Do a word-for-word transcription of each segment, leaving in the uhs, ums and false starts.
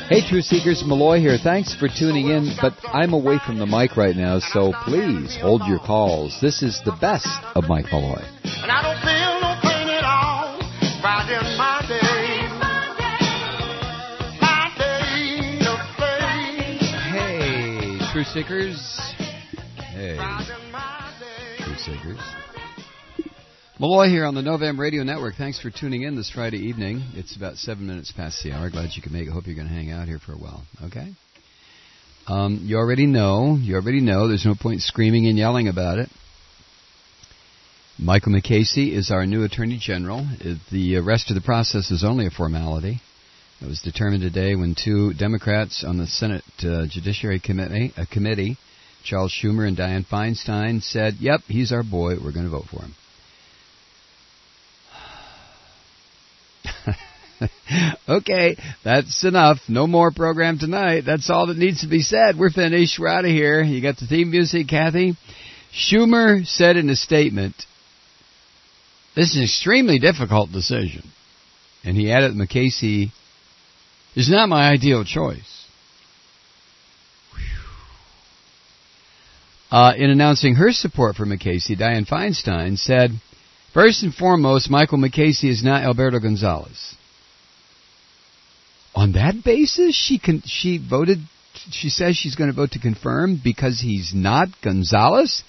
Hey, Truth Seekers, Malloy here. Thanks for tuning in, but I'm away from the mic right now, so please hold your calls. This is the best of Mike Malloy. And I don't feel no pain at all. Friday's my day. My day to play. Hey, Truth Seekers. Hey, Truth Seekers. Malloy here on the Novem Radio Network. Thanks for tuning in this Friday evening. It's about seven minutes past the hour. Glad you could make it. Hope you're going to hang out here for a while. Okay? Um, you already know. You already know. There's no point screaming and yelling about it. Michael McCasey is our new Attorney General. The rest of the process is only a formality. It was determined today when two Democrats on the Senate uh, Judiciary Committee, a committee, Charles Schumer and Dianne Feinstein, said, yep, he's our boy. We're going to vote for him. Okay, that's enough. No more program tonight. That's all that needs to be said. We're finished. We're out of here. You got the theme music, Kathy? Schumer said in a statement, this is an extremely difficult decision. And he added that McCasey is not my ideal choice. Uh, in announcing her support for McCasey, Dianne Feinstein said, first and foremost, Michael McCasey is not Alberto Gonzalez. On that basis, she con- she voted. She says she's going to vote to confirm because he's not Gonzalez.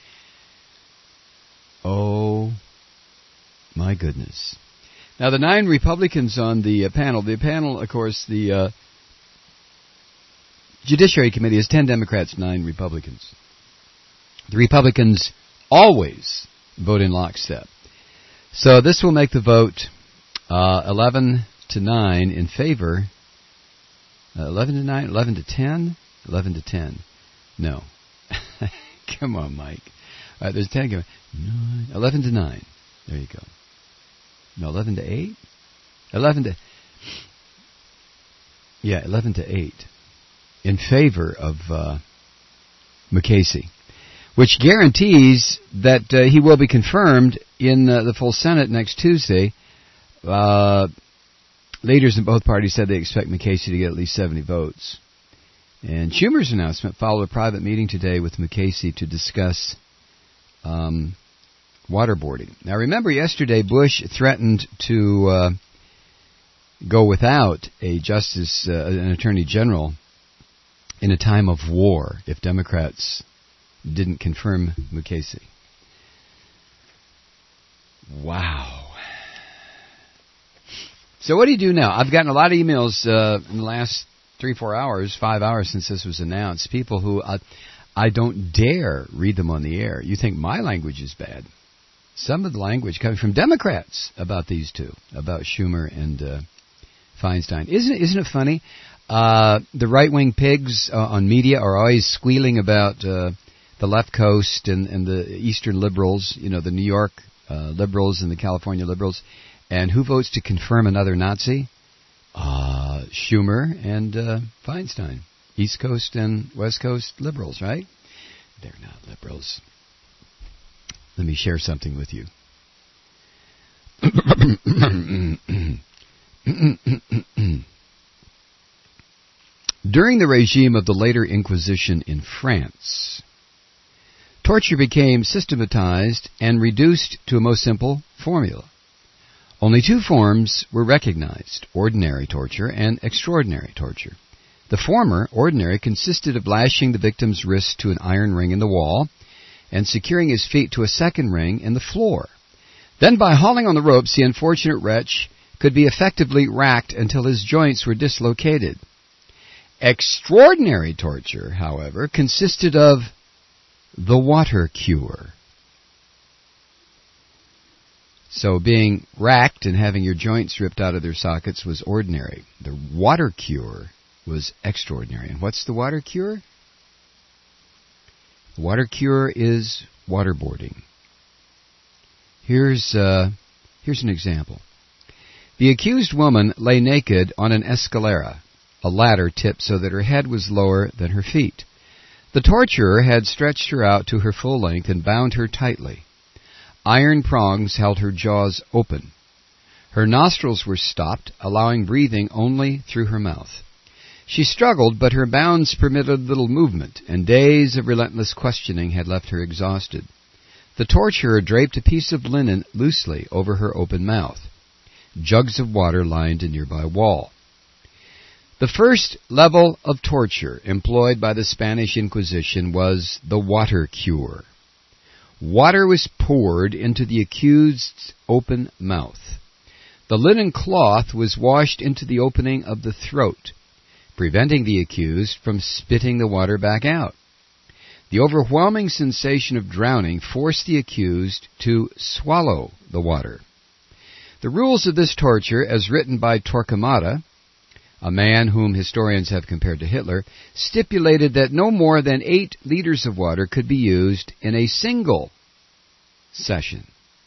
Oh my goodness! Now the nine Republicans on the uh, panel. The panel, of course, the uh, Judiciary Committee is ten Democrats, nine Republicans. The Republicans always vote in lockstep. So this will make the vote uh, eleven to nine in favor. Uh, eleven to nine, eleven to ten, eleven to ten. No, come on, Mike. All right, there's ten. Nine, eleven to nine. There you go. No, eleven to eight. Eleven to yeah, eleven to eight in favor of uh, McCasey, which guarantees that uh, he will be confirmed in uh, the full Senate next Tuesday. Uh, leaders in both parties said they expect McCasey to get at least seventy votes. And Schumer's announcement followed a private meeting today with McCasey to discuss um, waterboarding. Now, remember yesterday Bush threatened to uh, go without a justice, uh, an attorney general, in a time of war if Democrats didn't confirm McCasey. Wow. So what do you do now? I've gotten a lot of emails uh, in the last three, four hours, five hours since this was announced. People who uh, I don't dare read them on the air. You think my language is bad. Some of the language coming from Democrats about these two, about Schumer and uh, Feinstein. Isn't it, isn't it funny? Uh, the right-wing pigs uh, on media are always squealing about uh, the left coast and, and the eastern liberals, you know, the New York uh, liberals and the California liberals. And who votes to confirm another Nazi? Uh, Schumer and uh, Feinstein. East Coast and West Coast liberals, right? They're not liberals. Let me share something with you. During the regime of the later Inquisition in France, torture became systematized and reduced to a most simple formula. Only two forms were recognized, ordinary torture and extraordinary torture. The former, ordinary, consisted of lashing the victim's wrists to an iron ring in the wall and securing his feet to a second ring in the floor. Then by hauling on the ropes, the unfortunate wretch could be effectively racked until his joints were dislocated. Extraordinary torture, however, consisted of the water cure. So being racked and having your joints ripped out of their sockets was ordinary. The water cure was extraordinary. And what's the water cure? The water cure is waterboarding. Here's uh, here's an example. The accused woman lay naked on an escalera, a ladder tipped so that her head was lower than her feet. The torturer had stretched her out to her full length and bound her tightly. Iron prongs held her jaws open. Her nostrils were stopped, allowing breathing only through her mouth. She struggled, but her bounds permitted little movement, and days of relentless questioning had left her exhausted. The torturer draped a piece of linen loosely over her open mouth. Jugs of water lined a nearby wall. The first level of torture employed by the Spanish Inquisition was the water cure. Water was poured into the accused's open mouth. The linen cloth was washed into the opening of the throat, preventing the accused from spitting the water back out. The overwhelming sensation of drowning forced the accused to swallow the water. The rules of this torture, as written by Torquemada, a man whom historians have compared to Hitler, stipulated that no more than eight liters of water could be used in a single session.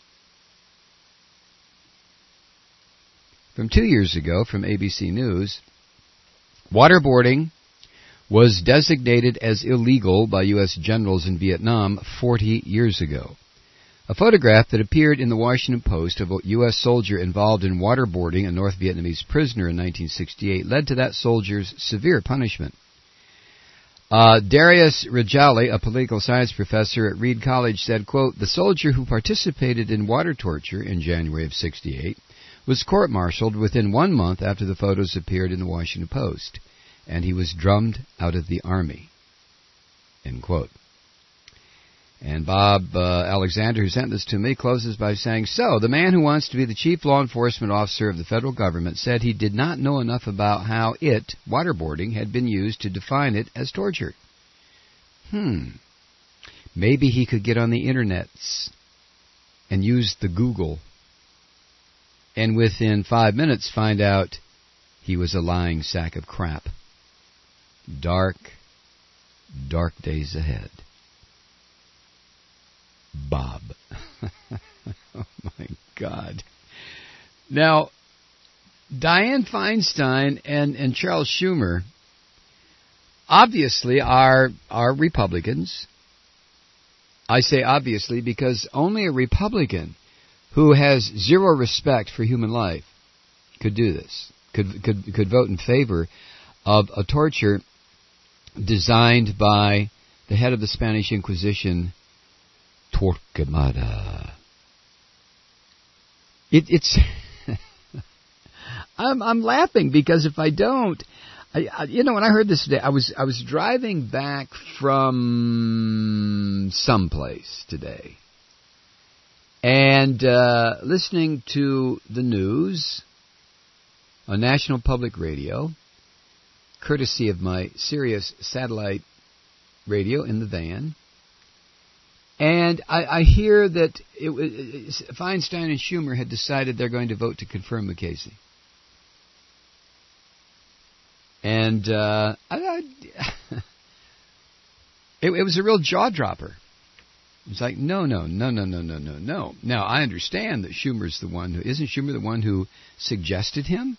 From two years ago, from A B C News, waterboarding was designated as illegal by U S generals in Vietnam forty years ago. A photograph that appeared in the Washington Post of a U S soldier involved in waterboarding a North Vietnamese prisoner in nineteen sixty-eight led to that soldier's severe punishment. Uh, Darius Rajali, a political science professor at Reed College, said, quote, "The soldier who participated in water torture in January of sixty-eight was court-martialed within one month after the photos appeared in the Washington Post, and he was drummed out of the Army." End quote. And Bob uh, Alexander, who sent this to me, closes by saying, "So, the man who wants to be the chief law enforcement officer of the federal government said he did not know enough about how it, waterboarding, had been used to define it as torture. Hmm. Maybe he could get on the internets and use the Google, and within five minutes find out he was a lying sack of crap. Dark, dark days ahead." Bob. Oh, my God. Now, Dianne Feinstein and, and Charles Schumer obviously are, are Republicans. I say obviously because only a Republican who has zero respect for human life could do this, could, could, could vote in favor of a torture designed by the head of the Spanish Inquisition, Torquemada. It, it's I'm I'm laughing because if I don't, I, I, you know, when I heard this today, I was I was driving back from someplace today, and uh, listening to the news on National Public Radio, courtesy of my Sirius satellite radio in the van. And I, I hear that it, it, Feinstein and Schumer had decided they're going to vote to confirm Mukasey. And uh, I, I, it, it was a real jaw-dropper. It was like, no, no, no, no, no, no, no, no. Now, I understand that Schumer's the one who... Isn't Schumer the one who suggested him?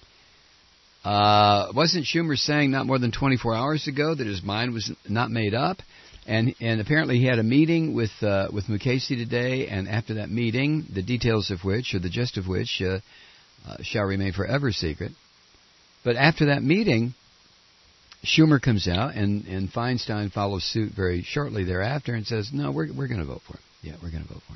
Uh, wasn't Schumer saying not more than twenty-four hours ago that his mind was not made up? And and apparently he had a meeting with uh, with Mukasey today, and after that meeting, the details of which, or the gist of which, uh, uh, shall remain forever secret. But after that meeting, Schumer comes out, and, and Feinstein follows suit very shortly thereafter and says, no, we're we're going to vote for him. Yeah, we're going to vote for him.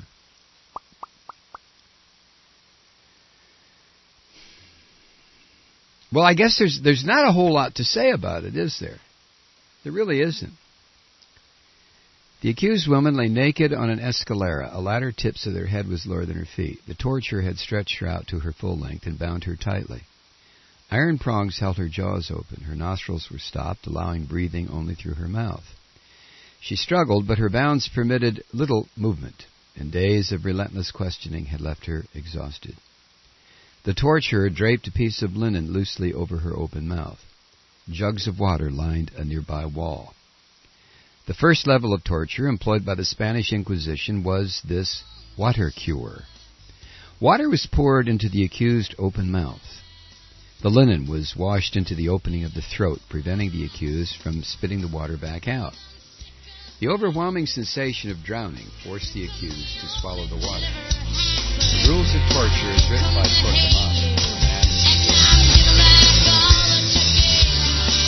Well, I guess there's there's not a whole lot to say about it, is there? There really isn't. The accused woman lay naked on an escalera. A ladder tipped so their head was lower than her feet. The torturer had stretched her out to her full length and bound her tightly. Iron prongs held her jaws open. Her nostrils were stopped, allowing breathing only through her mouth. She struggled, but her bounds permitted little movement, and days of relentless questioning had left her exhausted. The torturer draped a piece of linen loosely over her open mouth. Jugs of water lined a nearby wall. The first level of torture employed by the Spanish Inquisition was this water cure. Water was poured into the accused's open mouth. The linen was washed into the opening of the throat, preventing the accused from spitting the water back out. The overwhelming sensation of drowning forced the accused to swallow the water. The rules of torture, as written by Torquemada,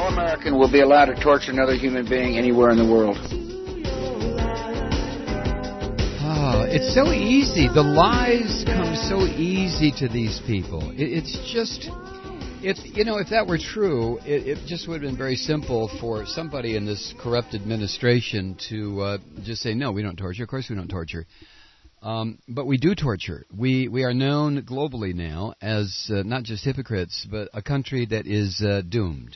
American will be allowed to torture another human being anywhere in the world. Oh, it's so easy. The lies come so easy to these people. It, it's just, if you know, if that were true, it, it just would have been very simple for somebody in this corrupt administration to uh, just say, no, we don't torture. Of course we don't torture. Um, but we do torture. We we are known globally now as uh, not just hypocrites, but a country that is uh, doomed.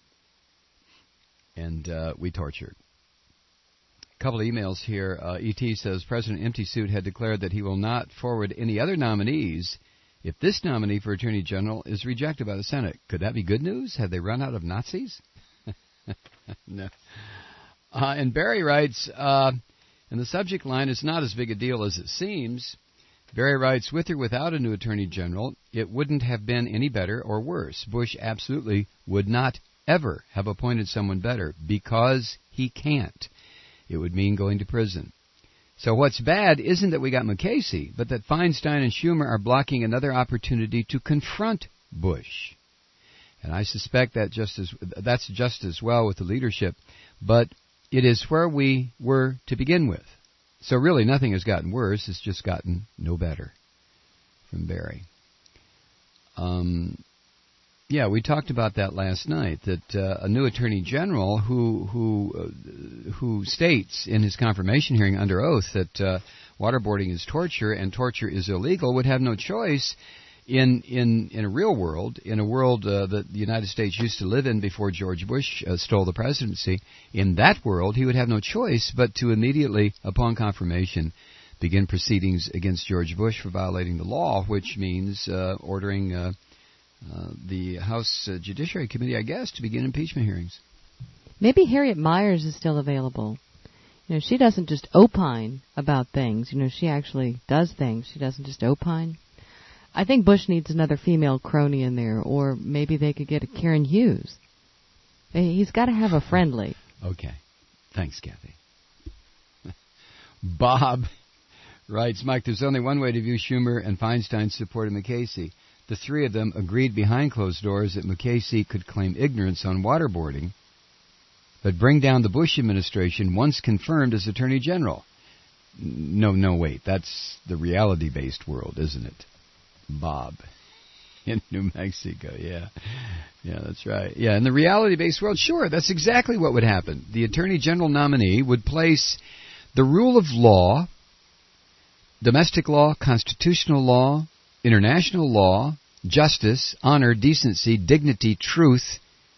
And uh, we torture. A couple of emails here. Uh, E T says President Empty Suit had declared that he will not forward any other nominees if this nominee for Attorney General is rejected by the Senate. Could that be good news? Have they run out of Nazis? No. Uh, and Barry writes, uh, in the subject line, it's not as big a deal as it seems. Barry writes, with or without a new Attorney General, it wouldn't have been any better or worse. Bush absolutely would not ever have appointed someone better because he can't. It would mean going to prison. So what's bad isn't that we got Mukasey, but that Feinstein and Schumer are blocking another opportunity to confront Bush. And I suspect that just as that's just as well with the leadership, but it is where we were to begin with. So really nothing has gotten worse, it's just gotten no better. From Barry. Um, yeah, we talked about that last night, that uh, a new Attorney General who who uh, who states in his confirmation hearing under oath that uh, waterboarding is torture and torture is illegal would have no choice in in, in a real world, in a world uh, that the United States used to live in before George Bush uh, stole the presidency. In that world, he would have no choice but to immediately, upon confirmation, begin proceedings against George Bush for violating the law, which means uh, ordering uh, uh, the House uh, Judiciary Committee, I guess, to begin impeachment hearings. Maybe Harriet Myers is still available. You know, she doesn't just opine about things. You know, she actually does things. She doesn't just opine. I think Bush needs another female crony in there, or maybe they could get a Karen Hughes. He's got to have a friendly. Okay. Thanks, Kathy. Bob writes, Mike, there's only one way to view Schumer and Feinstein's support of Mukasey. The three of them agreed behind closed doors that Mukasey could claim ignorance on waterboarding, but bring down the Bush administration once confirmed as Attorney General. No, no, wait. That's the reality-based world, isn't it? Bob in New Mexico, yeah. Yeah, that's right. Yeah, in the reality-based world, sure, that's exactly what would happen. The Attorney General nominee would place the rule of law, domestic law, constitutional law, international law, justice, honor, decency, dignity, truth,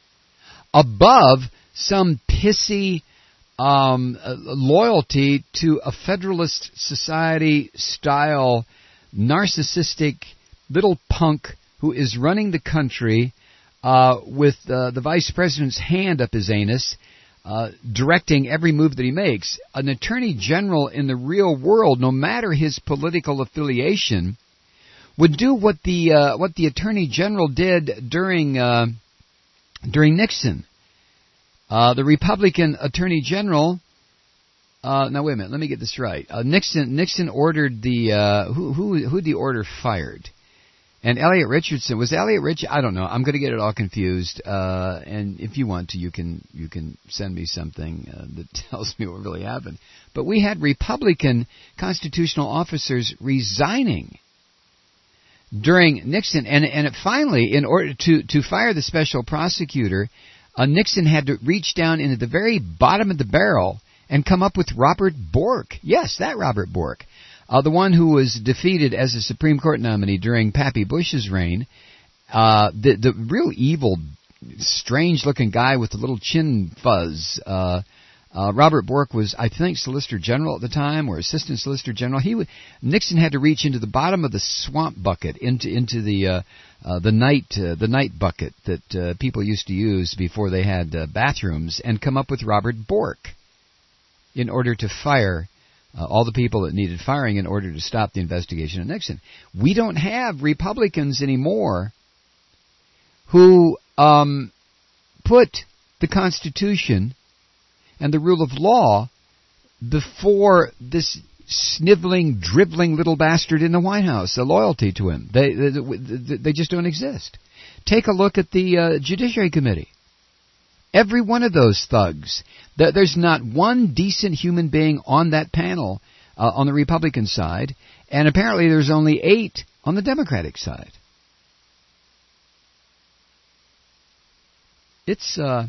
above some pissy um, uh, loyalty to a Federalist Society-style narcissistic little punk who is running the country uh, with uh, the vice president's hand up his anus, uh, directing every move that he makes. An attorney general in the real world, no matter his political affiliation, would do what the uh, what the attorney general did during uh, during Nixon. Uh, the Republican attorney general. Uh, now wait a minute. Let me get this right. Uh, Nixon Nixon ordered the uh, who who who the order fired, and Elliot Richardson was Elliot Rich. I don't know. I'm going to get it all confused. Uh, and if you want to, you can you can send me something uh, that tells me what really happened. But we had Republican constitutional officers resigning during Nixon, and and it finally, in order to to fire the special prosecutor, uh, Nixon had to reach down into the very bottom of the barrel and come up with Robert Bork. Yes, that Robert Bork. Uh, the one who was defeated as a Supreme Court nominee during Pappy Bush's reign. Uh, the, the real evil, strange-looking guy with the little chin fuzz. Uh, uh, Robert Bork was, I think, Solicitor General at the time, or Assistant Solicitor General. He would, Nixon had to reach into the bottom of the swamp bucket, into into the uh, uh, the night uh, the night bucket that uh, people used to use before they had uh, bathrooms, and come up with Robert Bork in order to fire uh, all the people that needed firing in order to stop the investigation of Nixon. We don't have Republicans anymore who um, put the Constitution and the rule of law before this sniveling, dribbling little bastard in the White House, the loyalty to him. They, they, they just don't exist. Take a look at the uh, Judiciary Committee. Every one of those thugs. There's not one decent human being on that panel uh, on the Republican side, and apparently there's only eight on the Democratic side. It's uh,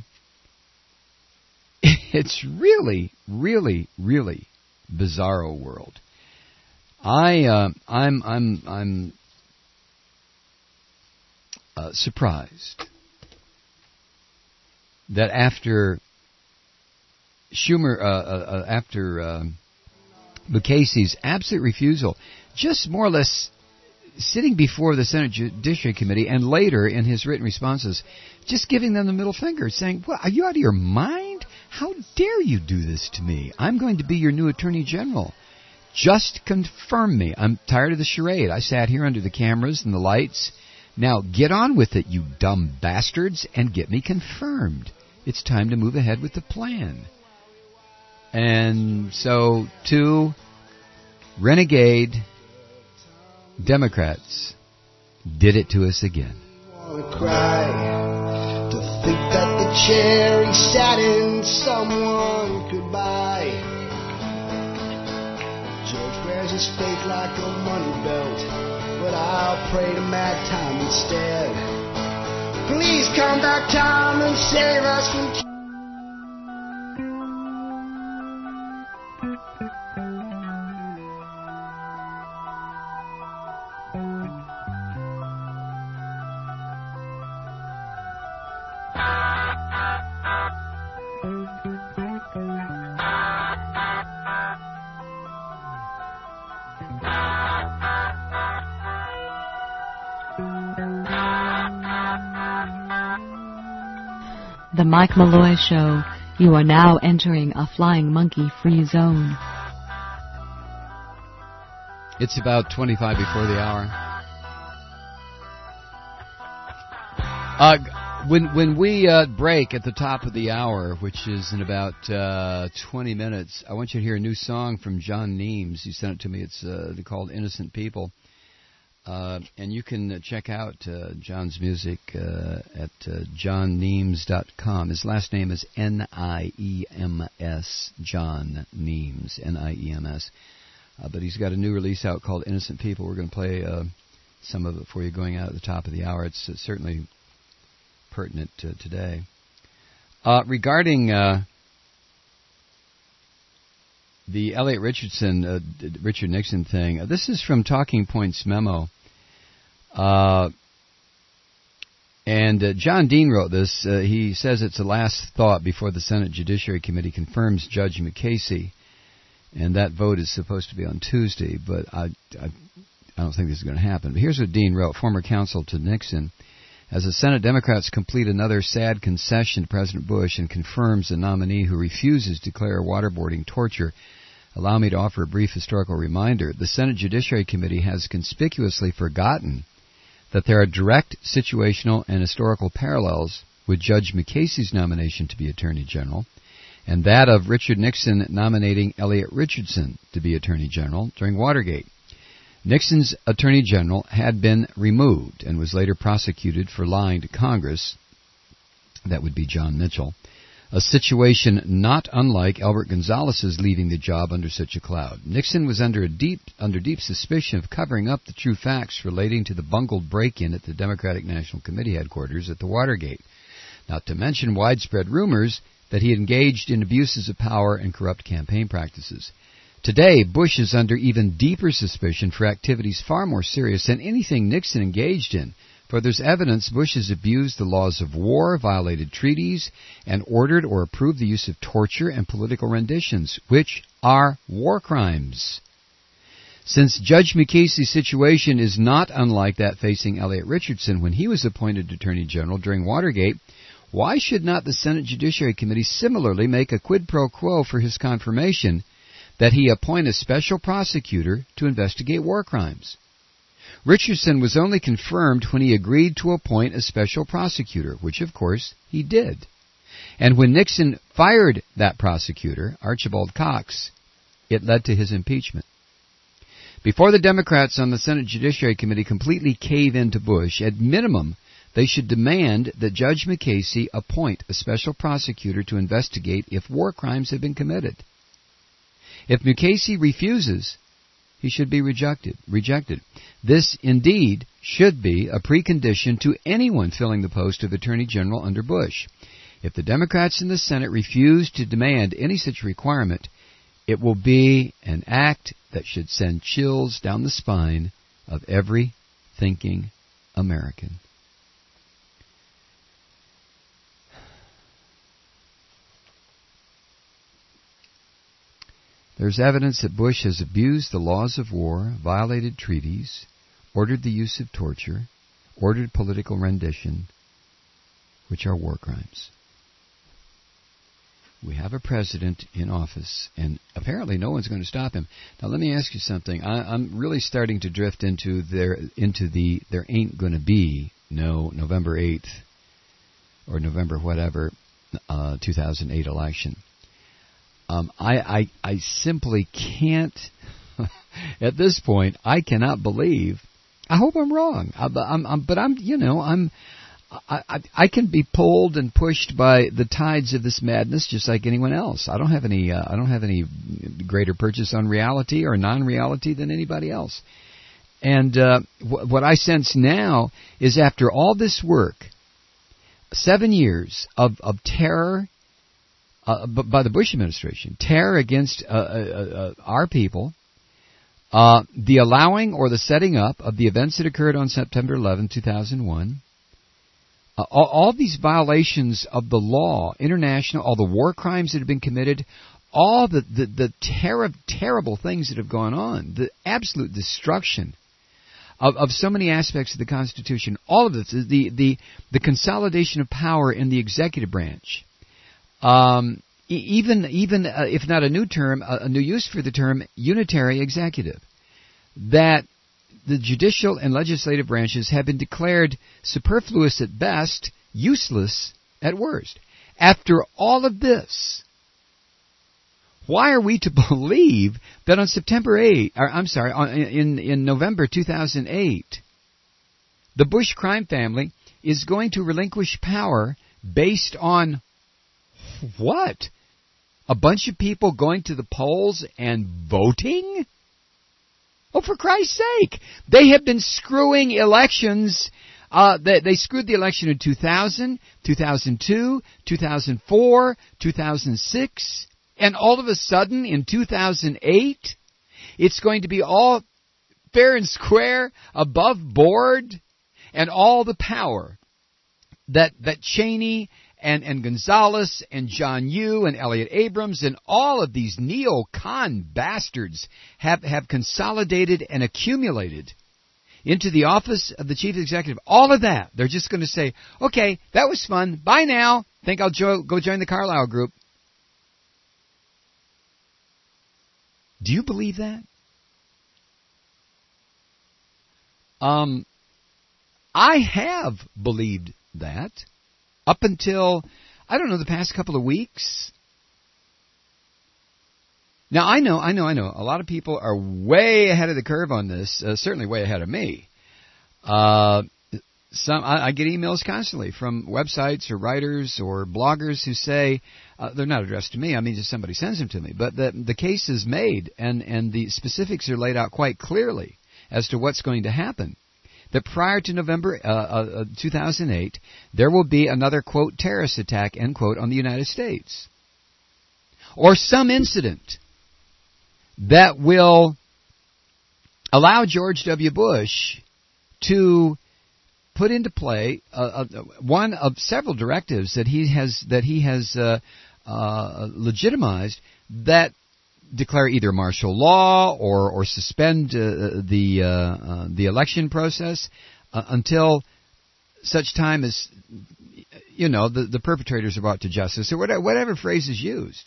it's really, really, really bizarro world. I uh, I'm I'm I'm uh, surprised that after Schumer, uh, uh, after uh, Mukasey's absolute refusal, just more or less sitting before the Senate Judiciary Committee and later in his written responses, just giving them the middle finger, saying, "Well, are you out of your mind? How dare you do this to me? I'm going to be your new Attorney General. Just confirm me. I'm tired of the charade. I sat here under the cameras and the lights. Now get on with it, you dumb bastards, and get me confirmed. It's time to move ahead with the plan." And so two renegade Democrats did it to us again. I wanna cry to think that the chair he sat in someone could buy. George wears his faith like a money belt, but I'll pray to mad time instead. Please come back, time, and save us from. The Mike Malloy Show. You are now entering a flying monkey-free zone. It's about twenty-five before the hour. Uh, when when we uh, break at the top of the hour, which is in about uh, twenty minutes, I want you to hear a new song from John Neems. He sent it to me. It's uh, called "Innocent People." Uh, and you can uh, check out uh, John's music uh, at uh, john neems dot com. His last name is N I E M S, John Neems, N I E M S. Uh, but he's got a new release out called Innocent People. We're going to play uh, some of it for you going out at the top of the hour. It's uh, certainly pertinent uh, today. Uh, regarding uh, the Elliot Richardson, uh, Richard Nixon thing, uh, this is from Talking Points memo. Uh, and uh, John Dean wrote this. Uh, he says it's a last thought before the Senate Judiciary Committee confirms Judge Mukasey. And that vote is supposed to be on Tuesday, but I, I, I don't think this is going to happen. But here's what Dean wrote, former counsel to Nixon. As the Senate Democrats complete another sad concession to President Bush and confirms a nominee who refuses to declare waterboarding torture, allow me to offer a brief historical reminder. The Senate Judiciary Committee has conspicuously forgotten that there are direct situational and historical parallels with Judge Mukasey's nomination to be Attorney General and that of Richard Nixon nominating Elliot Richardson to be Attorney General during Watergate. Nixon's Attorney General had been removed and was later prosecuted for lying to Congress. That would be John Mitchell. A situation not unlike Albert Gonzalez's leaving the job under such a cloud. Nixon was under a deep under deep suspicion of covering up the true facts relating to the bungled break-in at the Democratic National Committee headquarters at the Watergate, not to mention widespread rumors that he had engaged in abuses of power and corrupt campaign practices. Today, Bush is under even deeper suspicion for activities far more serious than anything Nixon engaged in. For there's evidence Bush has abused the laws of war, violated treaties, and ordered or approved the use of torture and political renditions, which are war crimes. Since Judge Mukasey's situation is not unlike that facing Elliot Richardson when he was appointed Attorney General during Watergate, why should not the Senate Judiciary Committee similarly make a quid pro quo for his confirmation that he appoint a special prosecutor to investigate war crimes? Richardson was only confirmed when he agreed to appoint a special prosecutor, which, of course, he did. And when Nixon fired that prosecutor, Archibald Cox, it led to his impeachment. Before the Democrats on the Senate Judiciary Committee completely cave into Bush, at minimum, they should demand that Judge McCasey appoint a special prosecutor to investigate if war crimes have been committed. If McCasey refuses, he should be rejected. Rejected. This, indeed, should be a precondition to anyone filling the post of Attorney General under Bush. If the Democrats in the Senate refuse to demand any such requirement, it will be an act that should send chills down the spine of every thinking American. There's evidence that Bush has abused the laws of war, violated treaties, ordered the use of torture, ordered political rendition, which are war crimes. We have a president in office, and apparently no one's going to stop him. Now, let me ask you something. I, I'm really starting to drift into there into the there ain't going to be no November eighth or November whatever uh, two thousand eight election. Um, I, I I simply can't. At this point, I cannot believe. I hope I'm wrong. I, I'm, I'm, but I'm you know I'm. I, I, I can be pulled and pushed by the tides of this madness just like anyone else. I don't have any uh, I don't have any greater purchase on reality or non-reality than anybody else. And uh, wh- what I sense now is after all this work, seven years of, of terror uh, b- by the Bush administration, terror against uh, uh, uh, our people, uh, the allowing or the setting up of the events that occurred on September eleventh, two thousand one, Uh, all, all these violations of the law, international, all the war crimes that have been committed, all the, the, the ter- terrible things that have gone on, the absolute destruction of, of so many aspects of the Constitution, all of this, the, the, the consolidation of power in the executive branch, um, e- even, even uh, if not a new term, a, a new use for the term unitary executive, that the judicial and legislative branches have been declared superfluous at best, useless at worst. After all of this, why are we to believe that on September eighth, or I'm sorry, on, in, in November two thousand eight, the Bush crime family is going to relinquish power based on what? A bunch of people going to the polls and voting? Oh, for Christ's sake. They have been screwing elections. Uh, they, they screwed the election in two thousand, two thousand two, two thousand four, two thousand six, and all of a sudden in two thousand eight, it's going to be all fair and square, above board, and all the power that, that Cheney and, and Gonzalez and John Yoo and Elliott Abrams and all of these neocon bastards have, have consolidated and accumulated into the office of the chief executive. All of that. They're just going to say, okay, that was fun. Bye now. Think I'll jo- go join the Carlyle Group. Do you believe that? Um, I have believed that. Up until, I don't know, the past couple of weeks. Now, I know, I know, I know, a lot of people are way ahead of the curve on this, uh, certainly way ahead of me. Uh, some I, I get emails constantly from websites or writers or bloggers who say, uh, they're not addressed to me, I mean, just somebody sends them to me, but the, the case is made and, and the specifics are laid out quite clearly as to what's going to happen. That prior to November uh, uh, two thousand eight, there will be another, quote, terrorist attack, end quote, on the United States. Or some incident that will allow George W. Bush to put into play uh, uh, one of several directives that he has that he has uh, uh, legitimized that declare either martial law or or suspend uh, the uh, uh, the election process uh, until such time as, you know, the, the perpetrators are brought to justice, or whatever, whatever phrase is used.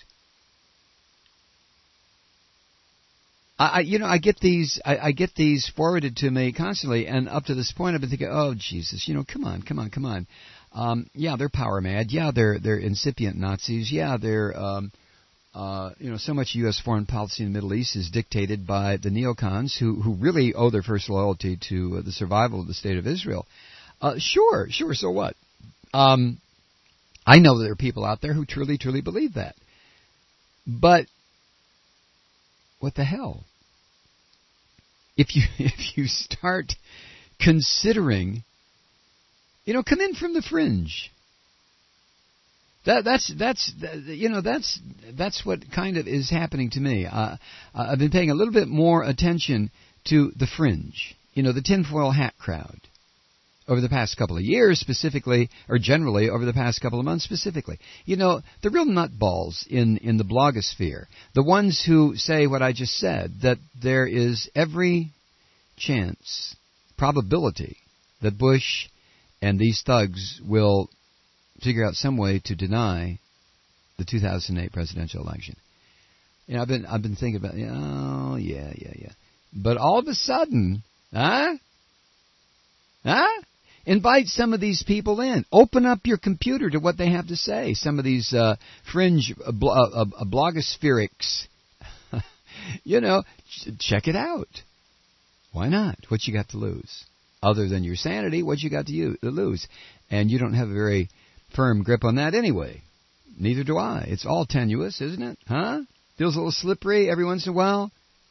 I, I you know I get these I, I get these forwarded to me constantly, and up to this point I've been thinking, oh Jesus, you know, come on, come on, come on. Um, yeah, they're power mad. Yeah, they're they're incipient Nazis. Yeah, they're um, Uh, you know, so much U S foreign policy in the Middle East is dictated by the neocons who, who really owe their first loyalty to uh, the survival of the State of Israel. Uh, sure, sure, so what? Um, I know there are people out there who truly, truly believe that. But what the hell? If you if you start considering, you know, come in from the fringe. That that's that's you know that's that's what kind of is happening to me. Uh, I've been paying a little bit more attention to the fringe, you know, the tinfoil hat crowd, over the past couple of years specifically, or generally over the past couple of months specifically. You know, the real nutballs in, in the blogosphere, the ones who say what I just said, that there is every chance, probability, that Bush and these thugs will figure out some way to deny the two thousand eight presidential election. You know, I've been I've been thinking about, oh, yeah, yeah, yeah. But all of a sudden, huh? Huh? Invite some of these people in. Open up your computer to what they have to say. Some of these uh, fringe uh, blo- uh, uh, blogospherics. You know, ch- check it out. Why not? What you got to lose? Other than your sanity, what you got to u- lose? And you don't have a very firm grip on that anyway. Neither do I. It's all tenuous, isn't it? Huh? Feels a little slippery every once in a while.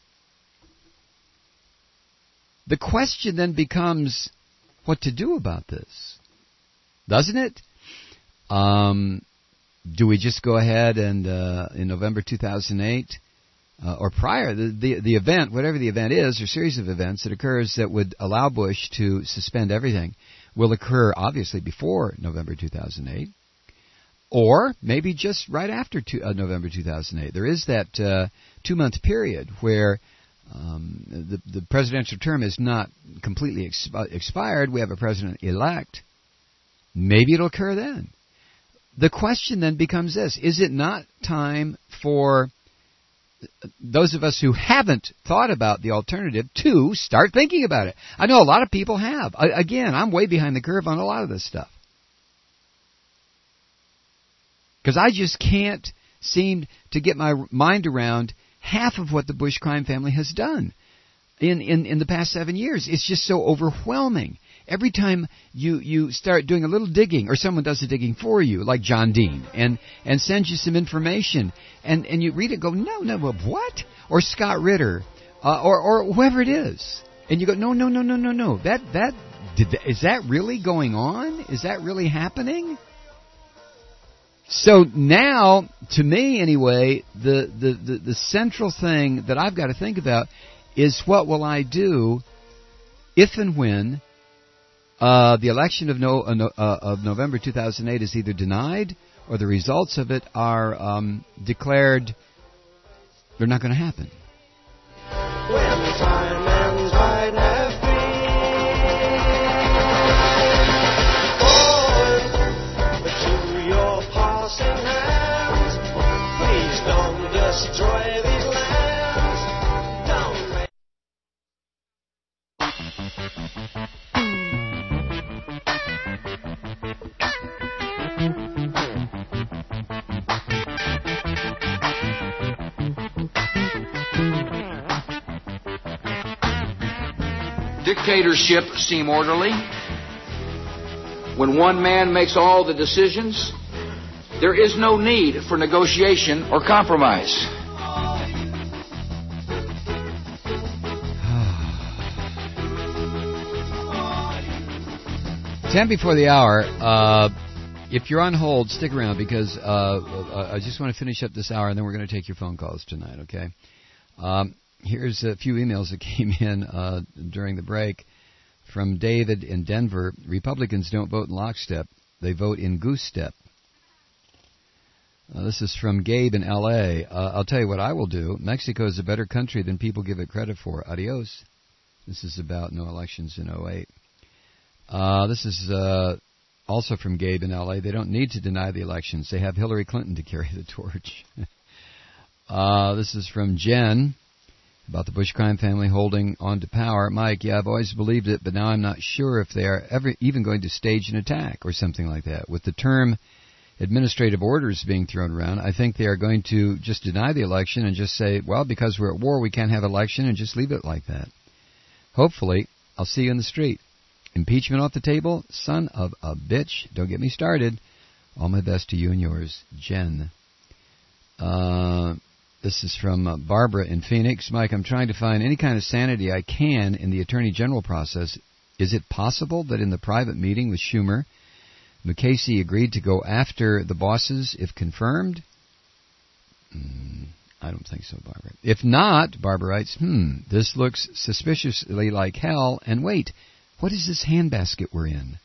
The question then becomes what to do about this, doesn't it? Um, do we just go ahead and uh, in November two thousand eight, uh, or prior, the, the the event, whatever the event is, or series of events that occurs that would allow Bush to suspend everything, will occur obviously before November two thousand eight, or maybe just right after two, uh, November two thousand eight. There is that uh, two-month period where Um, the, the presidential term is not completely expi- expired. We have a president-elect. Maybe it'll occur then. The question then becomes this. Is it not time for those of us who haven't thought about the alternative to start thinking about it? I know a lot of people have. I, again, I'm way behind the curve on a lot of this stuff. Because I just can't seem to get my mind around half of what the Bush crime family has done in, in, in the past seven years. It's just so overwhelming. Every time you, you start doing a little digging, or someone does the digging for you, like John Dean, and, and sends you some information, and, and you read it and go, no, no, what? Or Scott Ritter, uh, or, or whoever it is. And you go, no, no, no, no, no, no. That, that, did that, is that really going on? Is that really happening? So now, to me anyway, the, the, the, the central thing that I've got to think about is what will I do if and when uh, the election of, no, uh, uh, of November two thousand eight is either denied or the results of it are um, declared they're not going to happen. When the time ends right have been forward to your passing hands. Please don't destroy these lands. Don't make Dictatorships seem orderly. When one man makes all the decisions, there is no need for negotiation or compromise. Ten before the hour. Uh, if you're on hold, stick around because uh, uh, I just want to finish up this hour, and then we're going to take your phone calls tonight. Okay. Um, here's a few emails that came in uh, during the break from David in Denver. Republicans don't vote in lockstep; they vote in goose step. Uh, this is from Gabe in L A. Uh, I'll tell you what I will do. Mexico is a better country than people give it credit for. Adios. This is about no elections in oh eight. Uh, this is uh, also from Gabe in L A. They don't need to deny the elections. They have Hillary Clinton to carry the torch. uh, this is from Jen about the Bush crime family holding on to power. Mike, yeah, I've always believed it, but now I'm not sure if they are ever even going to stage an attack or something like that. With the term administrative orders being thrown around, I think they are going to just deny the election and just say, well, because we're at war, we can't have election, and just leave it like that. Hopefully, I'll see you in the street. Impeachment off the table? Son of a bitch. Don't get me started. All my best to you and yours, Jen. Uh, this is from uh, Barbara in Phoenix. Mike, I'm trying to find any kind of sanity I can in the Attorney General process. Is it possible that in the private meeting with Schumer, Mukasey agreed to go after the bosses if confirmed? Mm, I don't think so, Barbara. If not, Barbara writes, hmm, this looks suspiciously like hell. And wait, what is this handbasket we're in?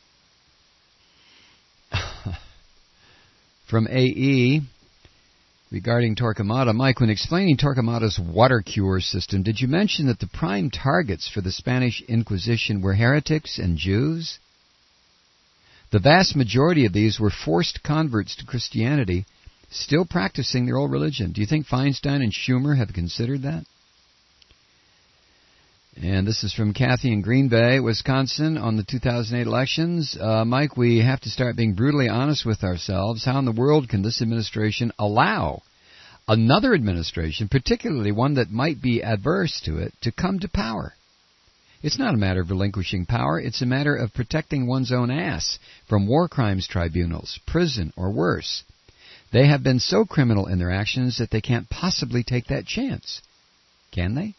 From A E, regarding Torquemada, Mike, when explaining Torquemada's water cure system, did you mention that the prime targets for the Spanish Inquisition were heretics and Jews? The vast majority of these were forced converts to Christianity, still practicing their old religion. Do you think Feinstein and Schumer have considered that? And this is from Kathy in Green Bay, Wisconsin, on the two thousand eight elections. Uh, Mike, we have to start being brutally honest with ourselves. How in the world can this administration allow another administration, particularly one that might be adverse to it, to come to power? It's not a matter of relinquishing power. It's a matter of protecting one's own ass from war crimes tribunals, prison, or worse. They have been so criminal in their actions that they can't possibly take that chance. Can they?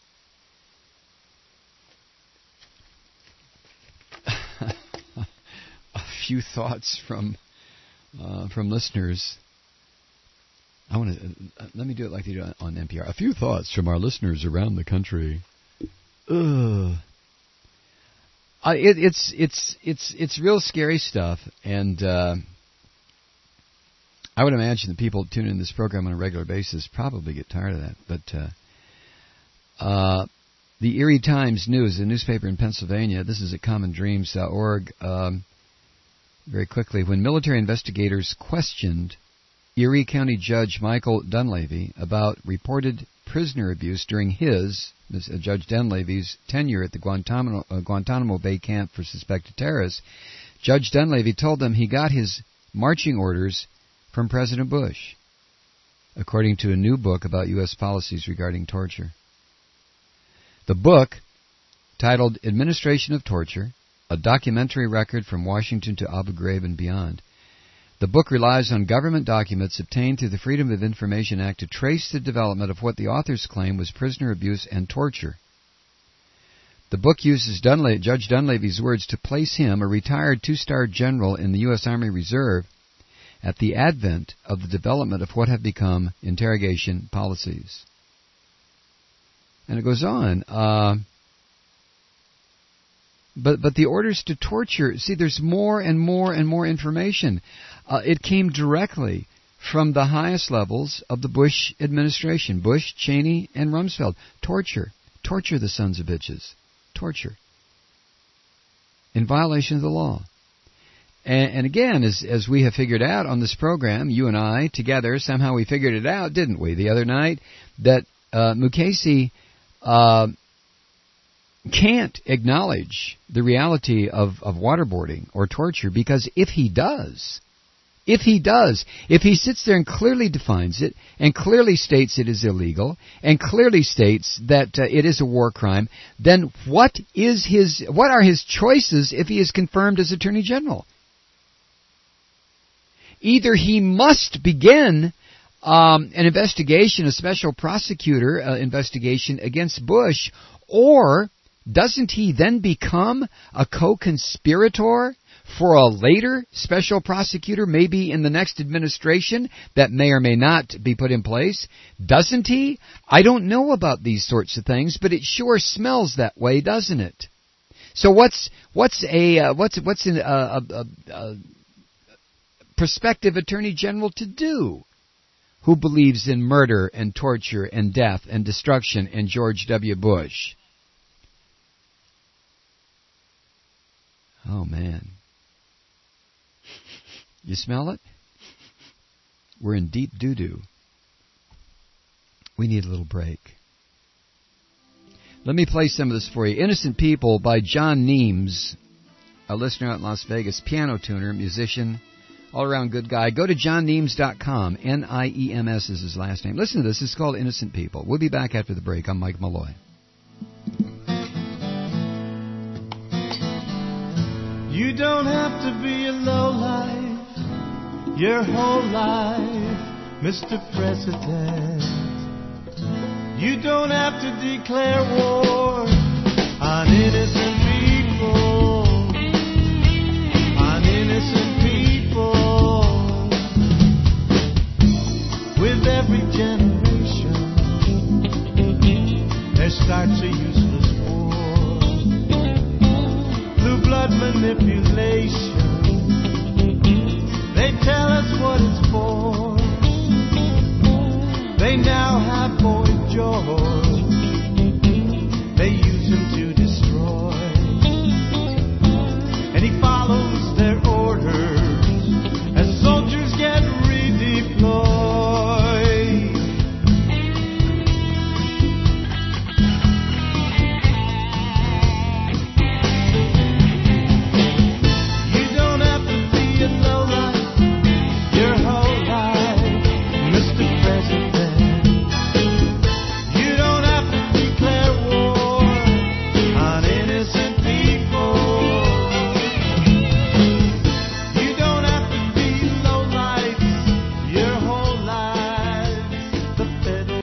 A few thoughts from uh, from listeners. I want to uh, let me do it like they do on N P R. A few thoughts from our listeners around the country. Ugh. Uh, it, it's it's it's it's real scary stuff, and uh, I would imagine the people tuning in this program on a regular basis probably get tired of that. But uh, uh, the Erie Times News, the newspaper in Pennsylvania, this is at common dreams dot org. Um, very quickly, when military investigators questioned Erie County Judge Michael Dunleavy about reported prisoner abuse during his, uh, Judge Dunleavy's, tenure at the Guantanamo, uh, Guantanamo Bay camp for suspected terrorists, Judge Dunleavy told them he got his marching orders from President Bush, according to a new book about U S policies regarding torture. The book, titled Administration of Torture, a documentary record from Washington to Abu Ghraib and beyond. The book relies on government documents obtained through the Freedom of Information Act to trace the development of what the authors claim was prisoner abuse and torture. The book uses Dunla- Judge Dunleavy's words to place him, a retired two-star general in the U S Army Reserve, at the advent of the development of what have become interrogation policies. And it goes on. Uh, But but the orders to torture, see, there's more and more and more information. Uh, it came directly from the highest levels of the Bush administration, Bush, Cheney, and Rumsfeld. Torture. Torture the sons of bitches. Torture. In violation of the law. And, and again, as, as we have figured out on this program, you and I together, somehow we figured it out, didn't we, the other night, that uh, Mukasey Uh, can't acknowledge the reality of, of waterboarding or torture, because if he does, if he does, if he sits there and clearly defines it and clearly states it is illegal and clearly states that uh, it is a war crime, then what is his, what are his choices if he is confirmed as Attorney General? Either he must begin um, an investigation, a special prosecutor uh, investigation against Bush, or doesn't he then become a co-conspirator for a later special prosecutor, maybe in the next administration, that may or may not be put in place? Doesn't he? I don't know about these sorts of things, but it sure smells that way, doesn't it? So what's what's a uh, what's what's an, uh, a, a, a prospective Attorney General to do, who believes in murder and torture and death and destruction and George W. Bush? Oh, man. You smell it? We're in deep doo-doo. We need a little break. Let me play some of this for you. Innocent People by John Neems, a listener out in Las Vegas, piano tuner, musician, all-around good guy. Go to john neems dot com. N I E M S is his last name. Listen to this. It's called Innocent People. We'll be back after the break. I'm Mike Malloy. You don't have to be a lowlife your whole life, Mister President. You don't have to declare war on innocent people, on innocent people. With every generation, there starts a useless war. Blue blood manipulation, they tell us what it's for. They now have Boy George, they use him to destroy. And he follows their orders as soldiers get redeployed. You don't have to be a lowlife your whole life, Mister President. You don't have to declare war on innocent people. You don't have to be lowlife your whole life. The federal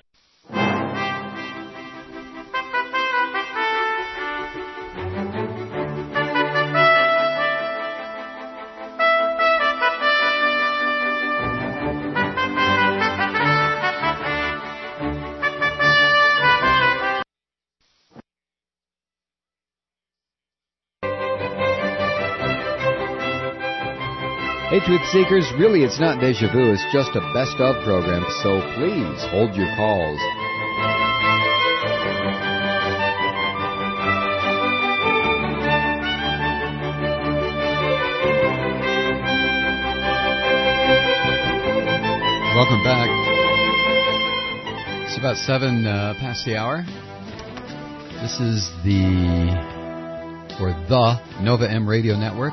Hey, Truth Seekers, really it's not Deja Vu, it's just a best-of program, so please hold your calls. Welcome back. It's about seven uh, past the hour. This is the, or the, Nova M Radio Network.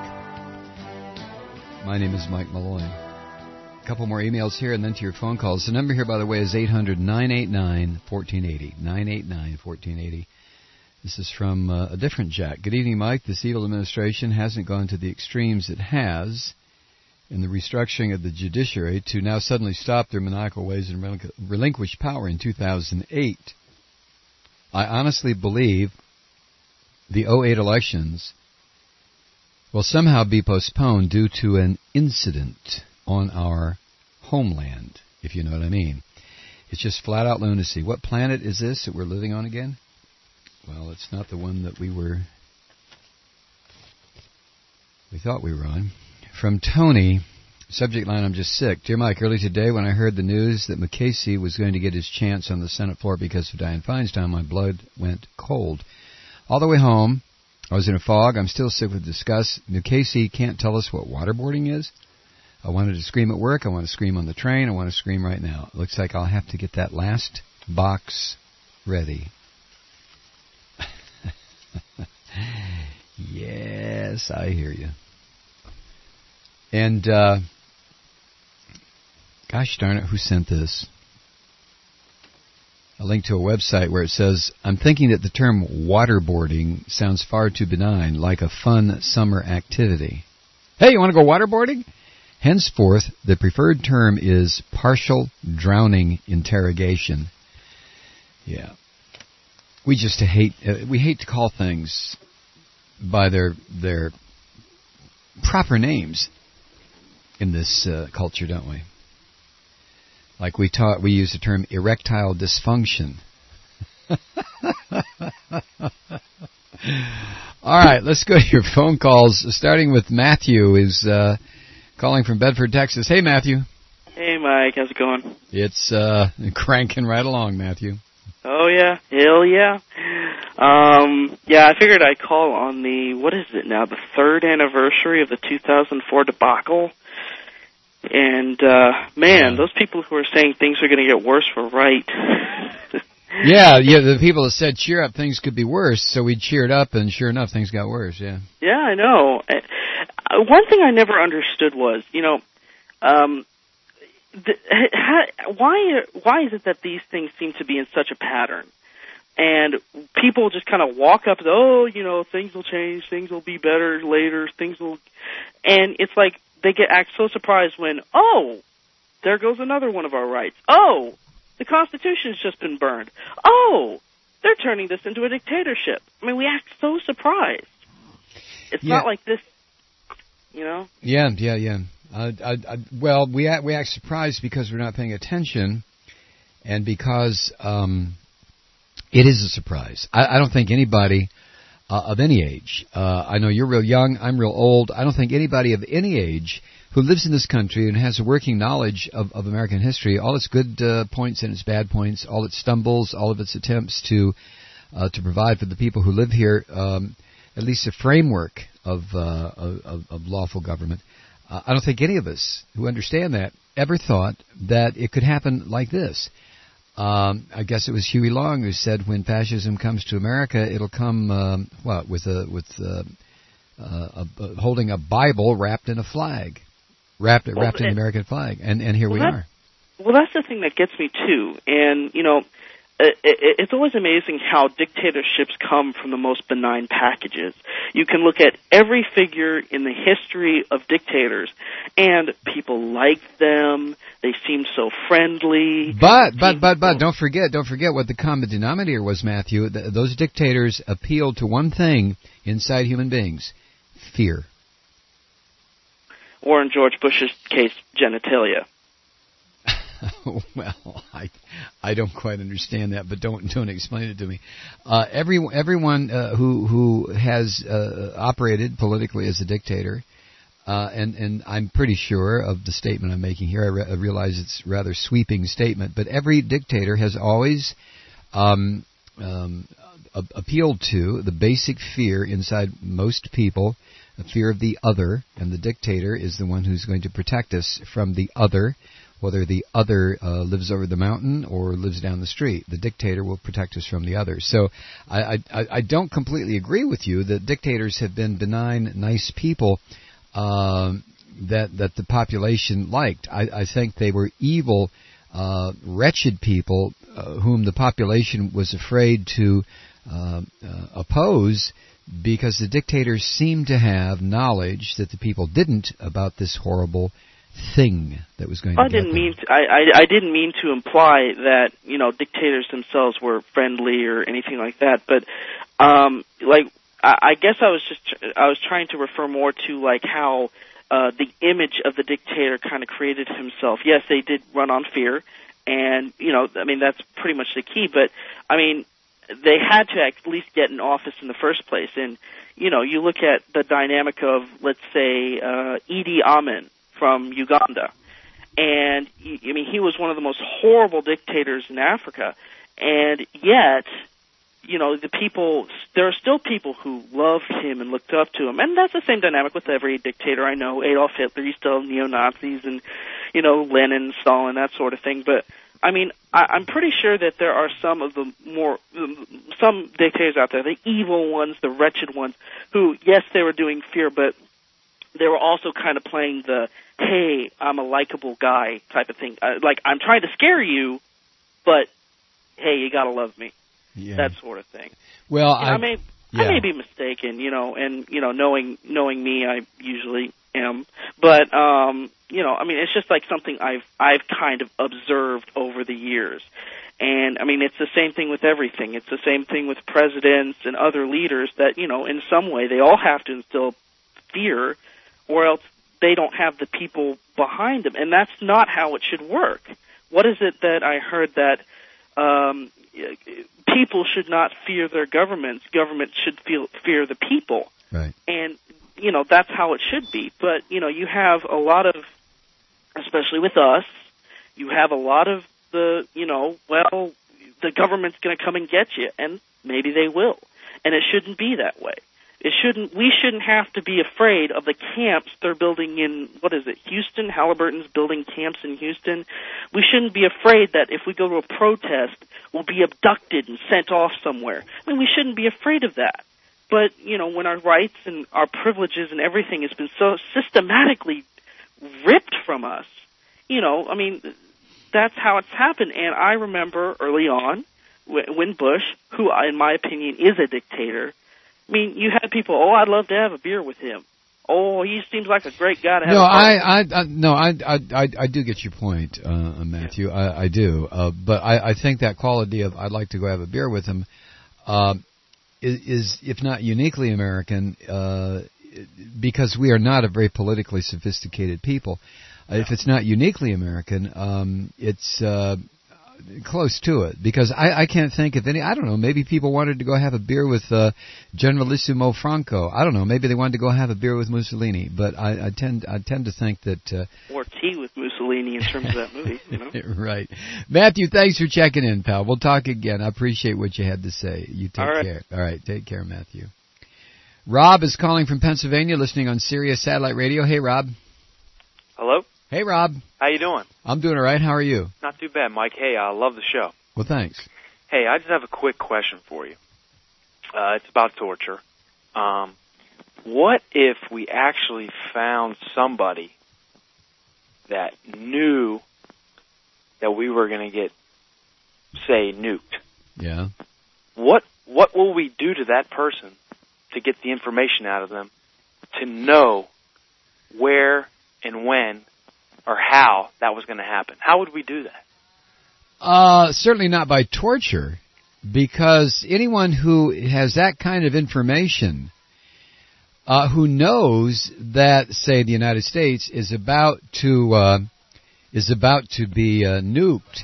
My name is Mike Malloy. A couple more emails here and then to your phone calls. The number here, by the way, is eight hundred, nine eight nine, one four eight zero. nine eight nine, one four eight zero. This is from uh, a different Jack. Good evening, Mike. This evil administration hasn't gone to the extremes it has in the restructuring of the judiciary to now suddenly stop their maniacal ways and relinqu- relinquish power in two thousand eight. I honestly believe the oh eight elections will somehow be postponed due to an incident on our homeland, if you know what I mean. It's just flat-out lunacy. What planet is this that we're living on again? Well, it's not the one that we were, we thought we were on. From Tony, subject line, I'm just sick. Dear Mike, early today when I heard the news that McCasey was going to get his chance on the Senate floor because of Dianne Feinstein, my blood went cold. All the way home, I was in a fog. I'm still sick with disgust. Mukasey can't tell us what waterboarding is. I wanted to scream at work. I want to scream on the train. I want to scream right now. It looks like I'll have to get that last box ready. Yes, I hear you. And, uh, gosh darn it, who sent this? A link to a website where it says, I'm thinking that the term waterboarding sounds far too benign, like a fun summer activity. Hey, you want to go waterboarding? Henceforth, the preferred term is partial drowning interrogation. Yeah. We just hate, uh, we hate to call things by their, their proper names in this uh, culture, don't we? Like we taught, we use the term erectile dysfunction. All right, let's go to your phone calls. Starting with Matthew, is uh, calling from Bedford, Texas. Hey, Matthew. Hey, Mike. How's it going? It's uh, cranking right along, Matthew. Oh yeah, hell yeah. Um, yeah, I figured I'd call on the what is it now? The third anniversary of the two thousand four debacle. And, uh, man, those people who are saying things are going to get worse were right. yeah, yeah, the people that said, cheer up, things could be worse, so we cheered up, and sure enough, things got worse, yeah. Yeah, I know. Uh, one thing I never understood was, you know, um, the, how, why, why is it that these things seem to be in such a pattern? And people just kind of walk up, oh, you know, things will change, things will be better later, things will, and it's like they get act so surprised when, oh, there goes another one of our rights. Oh, the Constitution's just been burned. Oh, they're turning this into a dictatorship. I mean, we act so surprised. It's yeah. not like this, you know? Yeah, yeah, yeah. Uh, I, I, well, we act, we act surprised because we're not paying attention, and because um, it is a surprise. I, I don't think anybody uh, of any age, uh, I know you're real young, I'm real old, I don't think anybody of any age who lives in this country and has a working knowledge of, of American history, all its good uh, points and its bad points, all its stumbles, all of its attempts to uh, to provide for the people who live here, um, at least a framework of, uh, of, of lawful government. Uh, I don't think any of us who understand that ever thought that it could happen like this. Um, I guess it was Huey Long who said, "When fascism comes to America, it'll come um, what with a with uh, uh, a, a, holding a Bible wrapped in a flag, wrapped well, wrapped in the American flag." And and here well, we that, are. Well, that's the thing that gets me too. And you know, it, it, it's always amazing how dictatorships come from the most benign packages. You can look at every figure in the history of dictators, and people like them. They seem so friendly. But, but, but, but, don't forget, don't forget what the common denominator was, Matthew. Th- those dictators appealed to one thing inside human beings: fear. Or in George Bush's case, genitalia. Well, I, I don't quite understand that, but don't don't explain it to me. Uh, every everyone uh, who who has uh, operated politically as a dictator, uh, and and I'm pretty sure of the statement I'm making here. I, re- I realize it's a rather sweeping statement, but every dictator has always um, um, a- appealed to the basic fear inside most people, the fear of the other, and the dictator is the one who's going to protect us from the other. Whether the other uh, lives over the mountain or lives down the street, the dictator will protect us from the other. So I, I, I don't completely agree with you that dictators have been benign, nice people um, that that the population liked. I, I think they were evil, uh, wretched people uh, whom the population was afraid to uh, uh, oppose, because the dictators seemed to have knowledge that the people didn't about this horrible thing that was going to I didn't them. mean to, I, I I didn't mean to imply that, you know, dictators themselves were friendly or anything like that, but um like I, I guess I was just I was trying to refer more to like how uh the image of the dictator kind of created himself. Yes, they did run on fear, and you know, I mean, that's pretty much the key, but I mean, they had to at least get in office in the first place. And you know, you look at the dynamic of, let's say, uh Idi Amin from Uganda. And, I mean, he was one of the most horrible dictators in Africa. And yet, you know, the people, there are still people who loved him and looked up to him. And that's the same dynamic with every dictator I know. Adolf Hitler, you still have neo-Nazis and, you know, Lenin, Stalin, that sort of thing. But, I mean, I, I'm pretty sure that there are some of the more, some dictators out there, the evil ones, the wretched ones, who, yes, they were doing fear, but they were also kind of playing the, hey, I'm a likable guy type of thing. Uh, like, I'm trying to scare you, but, hey, you got to love me. Yeah. That sort of thing. Well, you know, I, I may yeah. I may be mistaken, you know, and, you know, knowing knowing me, I usually am. But, um, you know, I mean, it's just like something I've I've kind of observed over the years. And, I mean, it's the same thing with everything. It's the same thing with presidents and other leaders that, you know, in some way they all have to instill fear, or else they don't have the people behind them. And that's not how it should work. What is it that I heard that um, people should not fear their governments? Governments should feel, fear the people. Right. And, you know, that's how it should be. But, you know, you have a lot of, especially with us, you have a lot of the, you know, well, the government's going to come and get you. And maybe they will. And it shouldn't be that way. It shouldn't. We shouldn't have to be afraid of the camps they're building in, what is it, Houston? Halliburton's building camps in Houston. We shouldn't be afraid that if we go to a protest, we'll be abducted and sent off somewhere. I mean, we shouldn't be afraid of that. But, you know, when our rights and our privileges and everything has been so systematically ripped from us, you know, I mean, that's how it's happened. And I remember early on when Bush, who in my opinion is a dictator, I mean, you had people, oh, I'd love to have a beer with him. Oh, he seems like a great guy to have. No, a I, I, I, no, I, I, I, I do get your point, uh, Matthew. I, I do, uh, but I, I think that quality of I'd like to go have a beer with him uh, is, is, if not uniquely American, uh, because we are not a very politically sophisticated people. Uh, if it's not uniquely American, um, it's uh, close to it, because I, I can't think of any. I don't know. Maybe people wanted to go have a beer with uh, Generalissimo Franco. I don't know. Maybe they wanted to go have a beer with Mussolini. But I, I tend I tend to think that uh, or tea with Mussolini in terms of that movie. You know? Right, Matthew. Thanks for checking in, pal. We'll talk again. I appreciate what you had to say. You take All right. care. All right, take care, Matthew. Rob is calling from Pennsylvania, listening on Sirius Satellite Radio. Hey, Rob. Hello? Hey, Rob. How you doing? I'm doing all right. How are you? Not too bad, Mike. Hey, I love the show. Well, thanks. Hey, I just have a quick question for you. Uh, it's about torture. Um, what if we actually found somebody that knew that we were going to get, say, nuked? Yeah. What What will we do to that person to get the information out of them to know where and when or how that was going to happen? How would we do that? Uh, certainly not by torture, because anyone who has that kind of information, uh, who knows that, say, the United States is about to uh, is about to be uh, nuked,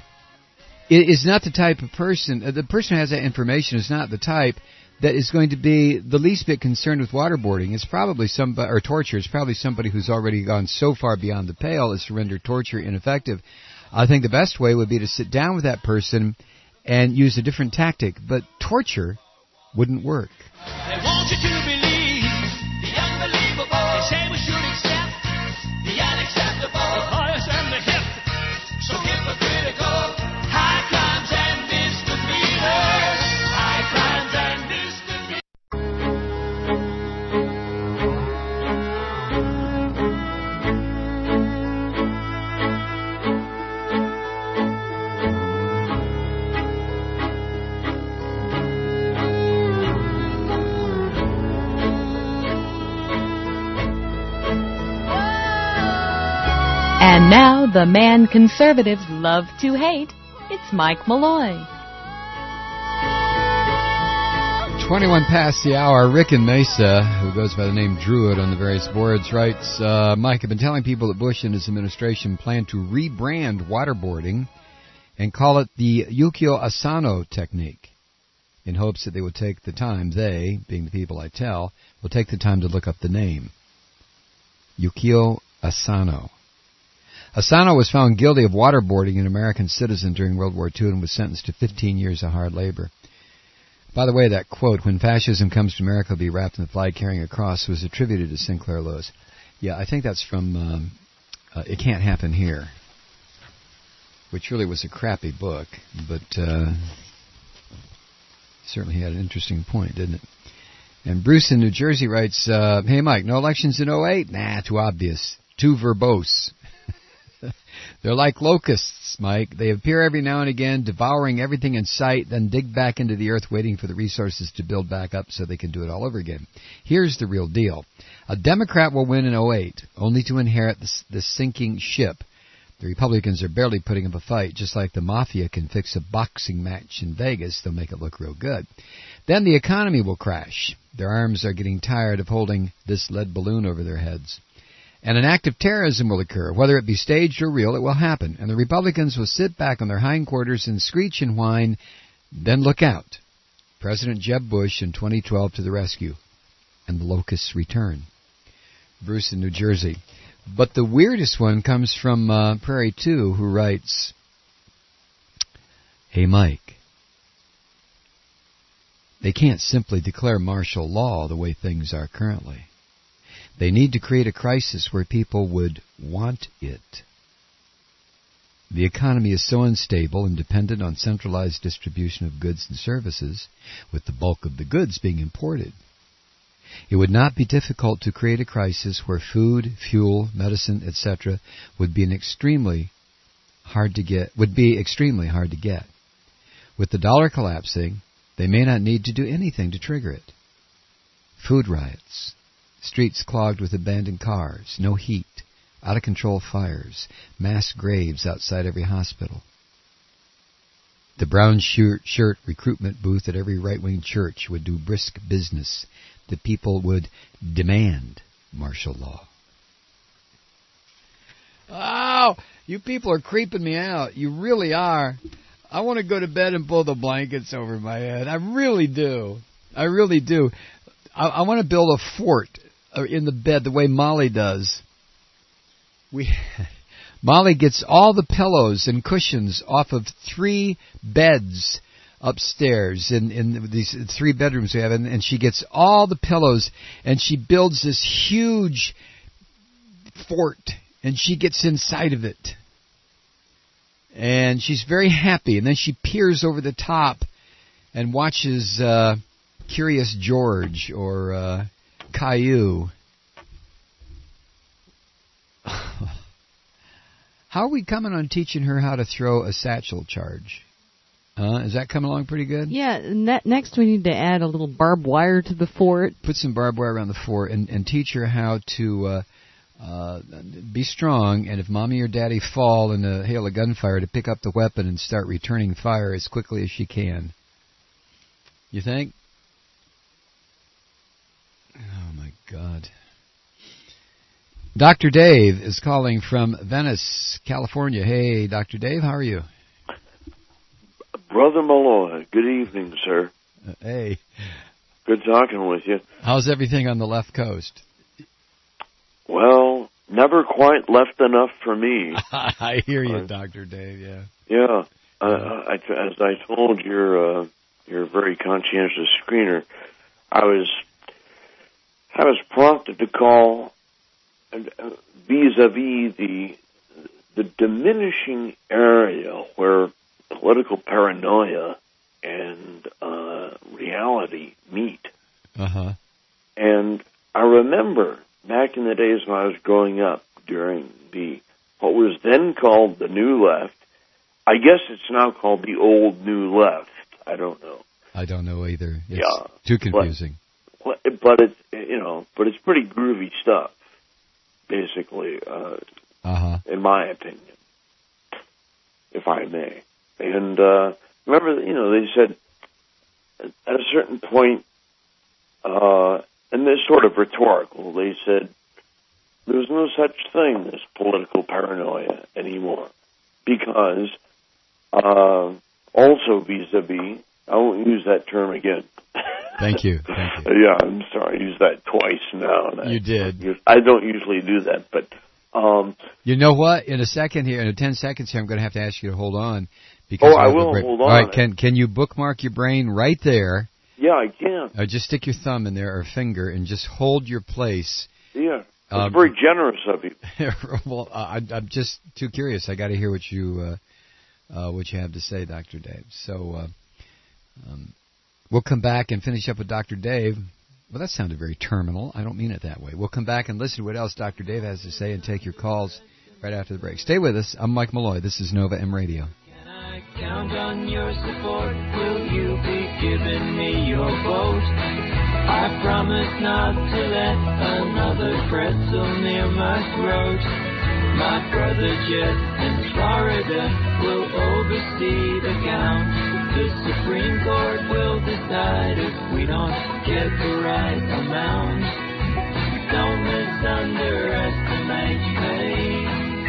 is not the type of person. Uh, the person who has that information is not the type that is going to be the least bit concerned with waterboarding. It's probably somebody, or torture. It's probably somebody who's already gone so far beyond the pale as to render torture ineffective. I think the best way would be to sit down with that person and use a different tactic. But torture wouldn't work. They want you to believe the unbelievable. They say we should accept the unacceptable. The highest and the hip, so hypocritical. High crimes and misdemeanors. High crimes and And now, the man conservatives love to hate. It's Mike Malloy. twenty-one past the hour. Rick in Mesa, who goes by the name Druid on the various boards, writes, uh, Mike, I've been telling people that Bush and his administration plan to rebrand waterboarding and call it the Yukio Asano technique, in hopes that they will take the time, they, being the people I tell, will take the time to look up the name. Yukio Asano. Asano was found guilty of waterboarding an American citizen during World War Two and was sentenced to fifteen years of hard labor. By the way, that quote, when fascism comes to America, will be wrapped in the flag carrying a cross, was attributed to Sinclair Lewis. Yeah, I think that's from um, uh, It Can't Happen Here, which really was a crappy book, but uh, certainly had an interesting point, didn't it? And Bruce in New Jersey writes, uh, hey, Mike, no elections in oh eight? Nah, too obvious, too verbose. They're like locusts, Mike. They appear every now and again, devouring everything in sight, then dig back into the earth, waiting for the resources to build back up so they can do it all over again. Here's the real deal. A Democrat will win in oh eight, only to inherit the, the sinking ship. The Republicans are barely putting up a fight, just like the mafia can fix a boxing match in Vegas. They'll make it look real good. Then the economy will crash. Their arms are getting tired of holding this lead balloon over their heads. And an act of terrorism will occur. Whether it be staged or real, it will happen. And the Republicans will sit back on their hindquarters and screech and whine, then look out. President Jeb Bush in twenty twelve to the rescue. And the locusts return. Bruce in New Jersey. But the weirdest one comes from uh, Prairie two, who writes, hey, Mike, they can't simply declare martial law the way things are currently. They need to create a crisis where people would want it. The economy is so unstable and dependent on centralized distribution of goods and services, with the bulk of the goods being imported. It would not be difficult to create a crisis where food, fuel, medicine, et cetera would be an extremely hard to get would be extremely hard to get. With the dollar collapsing, they may not need to do anything to trigger it. Food riots, streets clogged with abandoned cars, no heat, out-of-control fires, mass graves outside every hospital. The brown shirt, shirt recruitment booth at every right-wing church would do brisk business. The people would demand martial law. Oh, you people are creeping me out. You really are. I want to go to bed and pull the blankets over my head. I really do. I really do. I, I want to build a fort in the bed the way Molly does. We, Molly gets all the pillows and cushions off of three beds upstairs in, in these three bedrooms we have, and, and she gets all the pillows, and she builds this huge fort, and she gets inside of it. And she's very happy, and then she peers over the top and watches uh, Curious George or uh, Caillou. How are we coming on teaching her how to throw a satchel charge? Uh, is that coming along pretty good? Yeah, ne- next we need to add a little barbed wire to the fort. Put some barbed wire around the fort and, and teach her how to uh, uh, be strong, and if mommy or daddy fall in a hail of gunfire, to pick up the weapon and start returning fire as quickly as she can. You think? Oh, my God. Doctor Dave is calling from Venice, California. Hey, Doctor Dave, how are you? Brother Malloy, good evening, sir. Uh, hey. Good talking with you. How's everything on the left coast? Well, never quite left enough for me. I hear you, uh, Doctor Dave, yeah. Yeah. Uh, I, as I told your, uh, your very conscientious screener, I was, I was prompted to call vis-a-vis the, the diminishing area where political paranoia and uh, reality meet. Uh-huh. And I remember back in the days when I was growing up during the, what was then called the New Left. I guess it's now called the Old New Left. I don't know. I don't know either. It's yeah, too confusing. But, but it's, you know, but it's pretty groovy stuff, basically, uh, uh-huh. in my opinion, if I may. And uh, remember, you know, they said at a certain point, uh, and this sort of rhetorical, they said there's no such thing as political paranoia anymore, because uh, also vis-a-vis, I won't use that term again. Thank you. Thank you. Yeah, I'm sorry. I used that twice now. You did. I don't usually do that, but... Um, you know what? In a second here, in ten seconds here, I'm going to have to ask you to hold on. Because oh, I will hold on. All right, can can you bookmark your brain right there? Yeah, I can. Uh, just stick your thumb in there or finger and just hold your place. Yeah, that's um, very generous of you. Well, I, I'm just too curious. I got to hear what you uh, uh, what you have to say, Doctor Dave. So uh, um, we'll come back and finish up with Doctor Dave. Well, that sounded very terminal. I don't mean it that way. We'll come back and listen to what else Doctor Dave has to say and take your calls right after the break. Stay with us. I'm Mike Malloy. This is Nova M Radio. Can I count on your support? Will you be giving me your vote? I promise not to let another pretzel near my throat. My brother Jet in Florida will oversee the count. The Supreme Court will decide if we don't get the right amount. Don't misunderestimate me.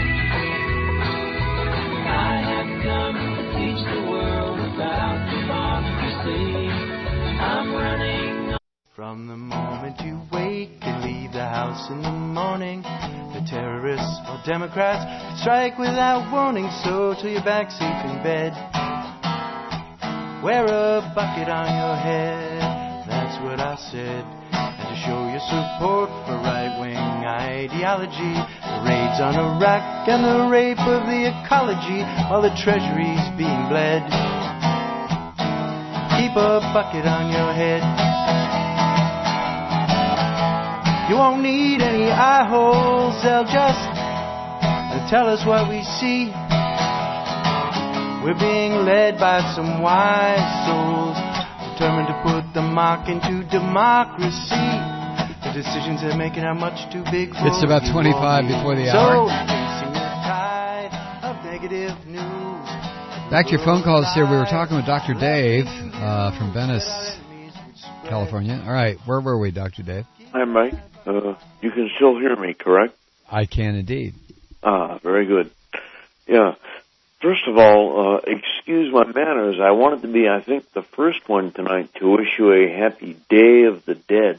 I have come to teach the world about democracy. I'm running. From the moment you wake and leave the house in the morning, the terrorists or Democrats strike without warning. So till you're back safe in bed, wear a bucket on your head. That's what I said. And to show your support for right-wing ideology, the raids on Iraq and the rape of the ecology while the treasury's being bled, keep a bucket on your head. You won't need any eye holes, they'll just tell us what we see. We're being led by some wise souls, determined to put the mark into democracy. The decisions they're making are much too big for It's about twenty-five before the hour. So, facing the tide of negative news. Back to your phone calls here. We were talking with Doctor Dave uh, from Venice, California. All right, where were we, Doctor Dave? Hi, Mike. Uh, you can still hear me, correct? I can indeed. Ah, very good. Yeah. First of all, uh, excuse my manners. I wanted to be, I think, the first one tonight to wish you a happy Day of the Dead.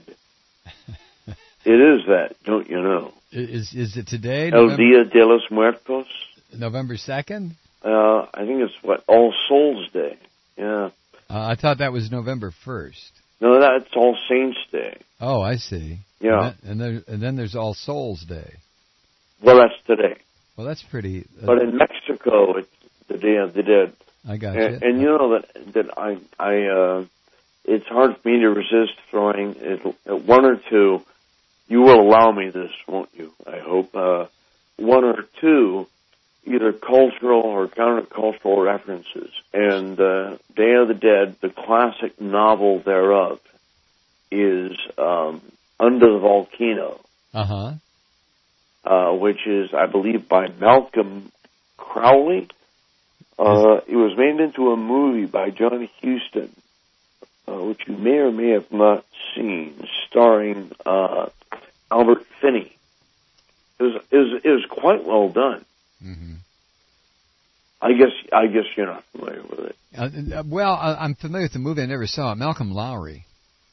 It is that, don't you know? Is is it today? El November, Dia de los Muertos. November second? Uh, I think it's what All Souls Day. Yeah. Uh, I thought that was November first. No, that's All Saints Day. Oh, I see. Yeah. And then, and, there, and then there's All Souls Day. Well, that's today. Well, that's pretty. Uh, But in Mexico, it's the Day of the Dead. I got And, you. and you know that that I I uh, it's hard for me to resist throwing it, one or two. You will allow me this, won't you? I hope uh, one or two, either cultural or countercultural references. And uh, Day of the Dead, the classic novel thereof, is um, Under the Volcano. Uh huh. Uh, which is, I believe, by Malcolm Crowley. Uh, it was made into a movie by John Huston, uh, which you may or may have not seen, starring uh, Albert Finney. It was, it was it was quite well done. Mm-hmm. I guess I guess you're not familiar with it. Uh, well, I, I'm familiar with the movie. I never saw it. Malcolm Lowry.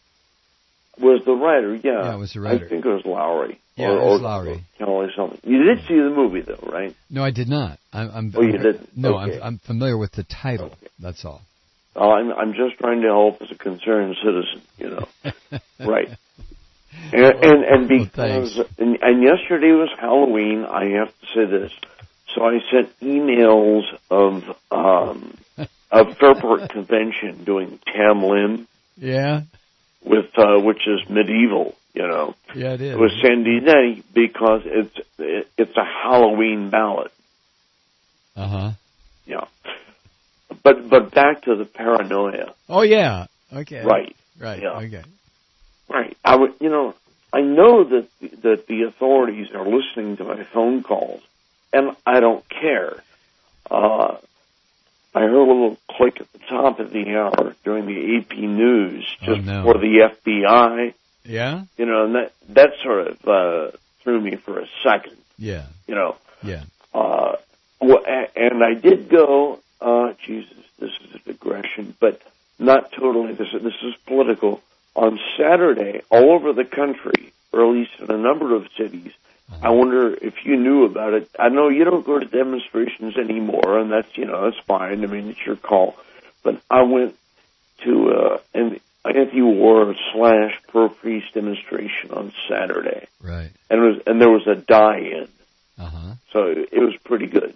Was the writer? Yeah, Yeah, it was the writer. I think it was Lowry. Yeah, or, it was or, Lowry. Or something. You did see the movie, though, right? No, I did not. I'm. I'm Oh, you I'm, didn't? No, Okay. I'm, I'm familiar with the title. Okay. That's all. Oh, I'm I'm just trying to help as a concerned citizen, you know. Right. And and, and Well, because thanks. and, and yesterday was Halloween, I have to say this. So I sent emails of um of Fairport Convention doing Tam Lin Yeah. with uh, which is medieval, you know, Yeah, it is. with Sandy Nettie because it's it, it's a Halloween ballad. Uh huh. Yeah. But but back to the paranoia. Oh yeah. Okay. Right. Right. Yeah. Okay. Right. I would, you know, I know that that the authorities are listening to my phone calls, and I don't care. Uh, I heard a little click at the top of the hour during the A P News just Oh, no. before the F B I. Yeah. You know, and that that sort of uh, threw me for a second. Yeah. You know. Yeah. Uh, well, a- and I did go. Uh, Jesus, this is a digression, but not totally. This this is political. On Saturday, all over the country, or at least in a number of cities, uh-huh. I wonder if you knew about it. I know you don't go to demonstrations anymore, and that's, you know, that's fine. I mean, it's your call. But I went to uh, an anti-war slash pro-peace demonstration on Saturday. Right. And it was, and there was a die-in. Uh-huh. So it was pretty good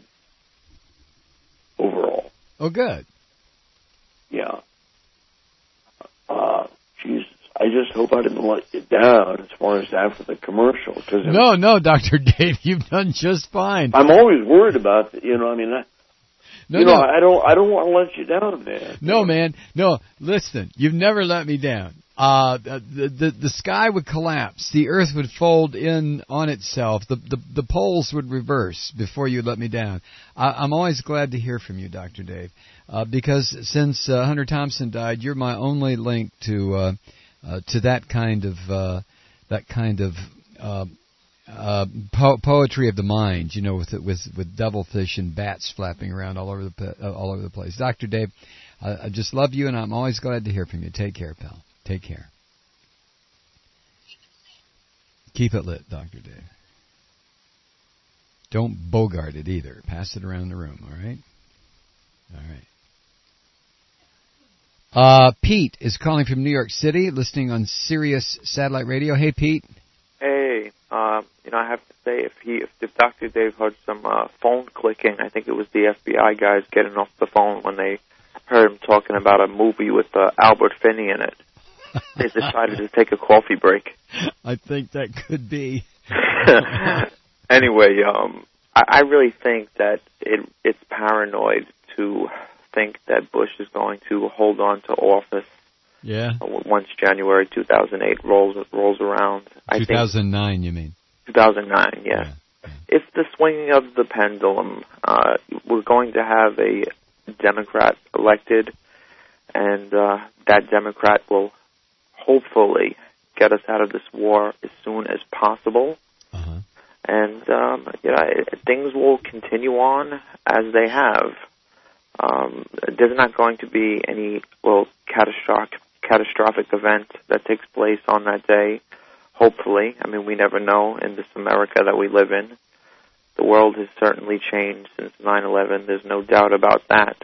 overall. Oh, good. Yeah. Uh, Jesus, I just hope I didn't let you down as far as after the commercial. Cause No, no, Doctor Dave, you've done just fine. I'm always worried about, the, you know, I mean, I, No, you no. know, I don't, I don't want to let you down, man. No, man. No, listen. You've never let me down. Uh, the, the the sky would collapse. The earth would fold in on itself. The the, the poles would reverse before you let me down. I, I'm always glad to hear from you, Doctor Dave, uh, because since uh, Hunter Thompson died, you're my only link to uh, uh, to that kind of uh, that kind of uh, uh, po- poetry of the mind. You know, with with with devilfish and bats flapping around all over the pe- uh, all over the place. Doctor Dave, I, I just love you, and I'm always glad to hear from you. Take care, pal. Take care. Keep it lit, Doctor Dave. Don't bogart it either. Pass it around the room, all right? All right. Uh, Pete is calling from New York City, listening on Sirius Satellite Radio. Hey, Pete. Hey, um, you know, I have to say, if he, if, if Doctor Dave heard some uh, phone clicking, I think it was the F B I guys getting off the phone when they heard him talking about a movie with uh, Albert Finney in it. They decided to take a coffee break. I think that could be. Anyway, um, I, I really think that it, it's paranoid to think that Bush is going to hold on to office. Yeah. Once January two thousand eight rolls rolls around. I two thousand nine, you mean? two thousand nine, yeah. yeah. If the swinging of the pendulum, uh, we're going to have a Democrat elected, and uh, that Democrat will hopefully get us out of this war as soon as possible. Uh-huh. And um, you know, things will continue on as they have. Um, there's not going to be any well catastrophic catastrophic event that takes place on that day. Hopefully, I mean, we never know in this America that we live in. The world has certainly changed since nine eleven. There's no doubt about that.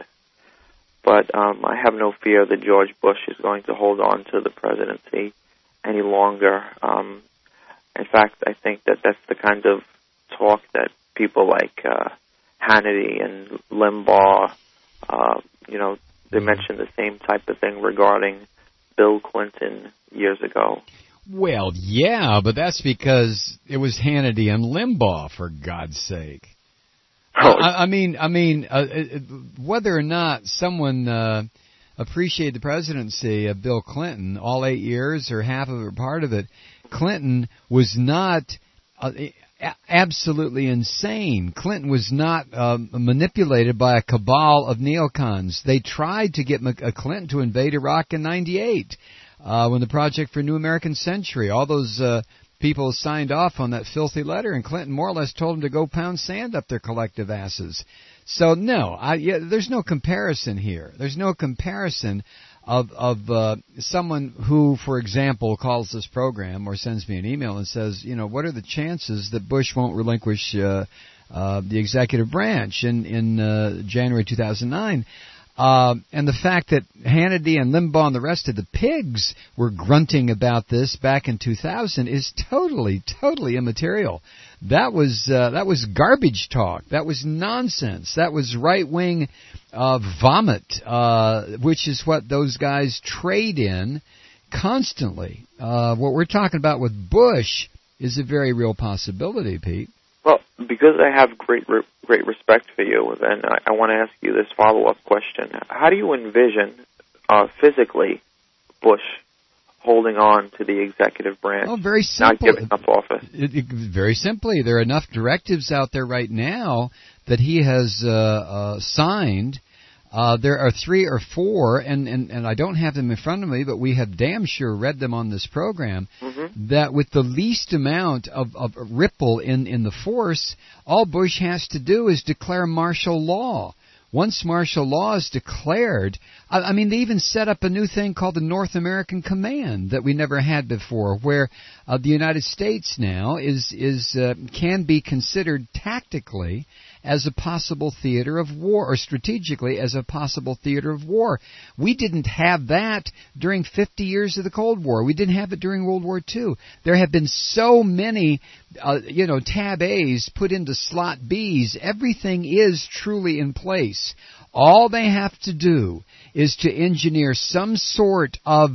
But um, I have no fear that George Bush is going to hold on to the presidency any longer. Um, in fact, I think that that's the kind of talk that people like uh, Hannity and Limbaugh, uh, you know, they mentioned the same type of thing regarding Bill Clinton years ago. Well, yeah, but that's because it was Hannity and Limbaugh, for God's sake. Oh. I, I mean, I mean, uh, whether or not someone uh, appreciated the presidency of Bill Clinton, all eight years or half of it or part of it, Clinton was not uh, absolutely insane. Clinton was not uh, manipulated by a cabal of neocons. They tried to get Clinton to invade Iraq in ninety-eight. Uh, when the Project for New American Century, all those uh, people signed off on that filthy letter, and Clinton more or less told them to go pound sand up their collective asses. So no, I, yeah, there's no comparison here. There's no comparison of of uh, someone who, for example, calls this program or sends me an email and says, you know, what are the chances that Bush won't relinquish uh, uh, the executive branch in in uh, January two thousand nine? Uh, and the fact that Hannity and Limbaugh and the rest of the pigs were grunting about this back in two thousand is totally, totally immaterial. That was uh, that was garbage talk. That was nonsense. That was right-wing uh, vomit, uh, which is what those guys trade in constantly. Uh, what we're talking about with Bush is a very real possibility, Pete. Well, because I have great re- great respect for you, then I, I want to ask you this follow-up question. How do you envision uh, physically Bush holding on to the executive branch, oh, very simple. not giving up office? It, it, very simply, there are enough directives out there right now that he has uh, uh, signed. Uh, there are three or four, and, and, and I don't have them in front of me, but we have damn sure read them on this program, mm-hmm. that with the least amount of, of ripple in, in the force, all Bush has to do is declare martial law. Once martial law is declared, I, I mean, they even set up a new thing called the North American Command that we never had before, where uh, the United States now is is uh, can be considered tactically as a possible theater of war, or strategically as a possible theater of war. We didn't have that during fifty years of the Cold War. We didn't have it during World War Two. There have been so many, uh, you know, tab A's put into slot B's. Everything is truly in place. All they have to do is to engineer some sort of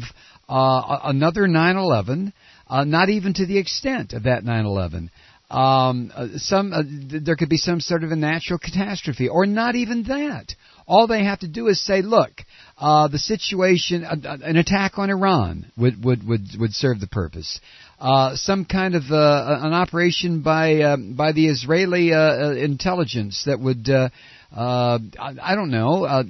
uh, another nine eleven, uh, not even to the extent of that nine eleven. Um, uh, some uh, th- there could be some sort of a natural catastrophe, or not even that. All they have to do is say, "Look, uh, the situation, uh, an attack on Iran would would would, would serve the purpose. Uh, some kind of uh, an operation by uh, by the Israeli uh, intelligence that would." Uh, Uh, I, I don't know, uh,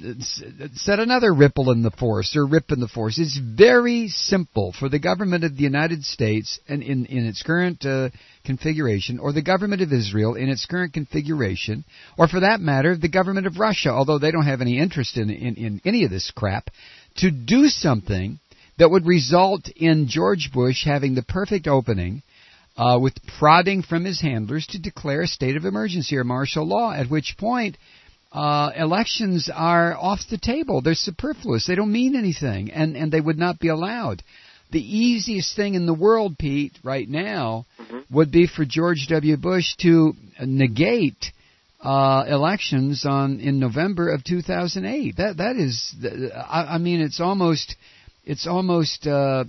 set another ripple in the force, or rip in the force. It's very simple for the government of the United States and in, in its current uh, configuration, or the government of Israel in its current configuration, or for that matter, the government of Russia, although they don't have any interest in, in, in any of this crap, to do something that would result in George Bush having the perfect opening uh, with prodding from his handlers to declare a state of emergency or martial law, at which point Uh, elections are off the table. They're superfluous. They don't mean anything, and, and they would not be allowed. The easiest thing in the world, Pete, right now, mm-hmm. would be for George W. Bush to negate uh, elections on in November of two thousand eight. That that is, I, I mean, it's almost it's almost uh,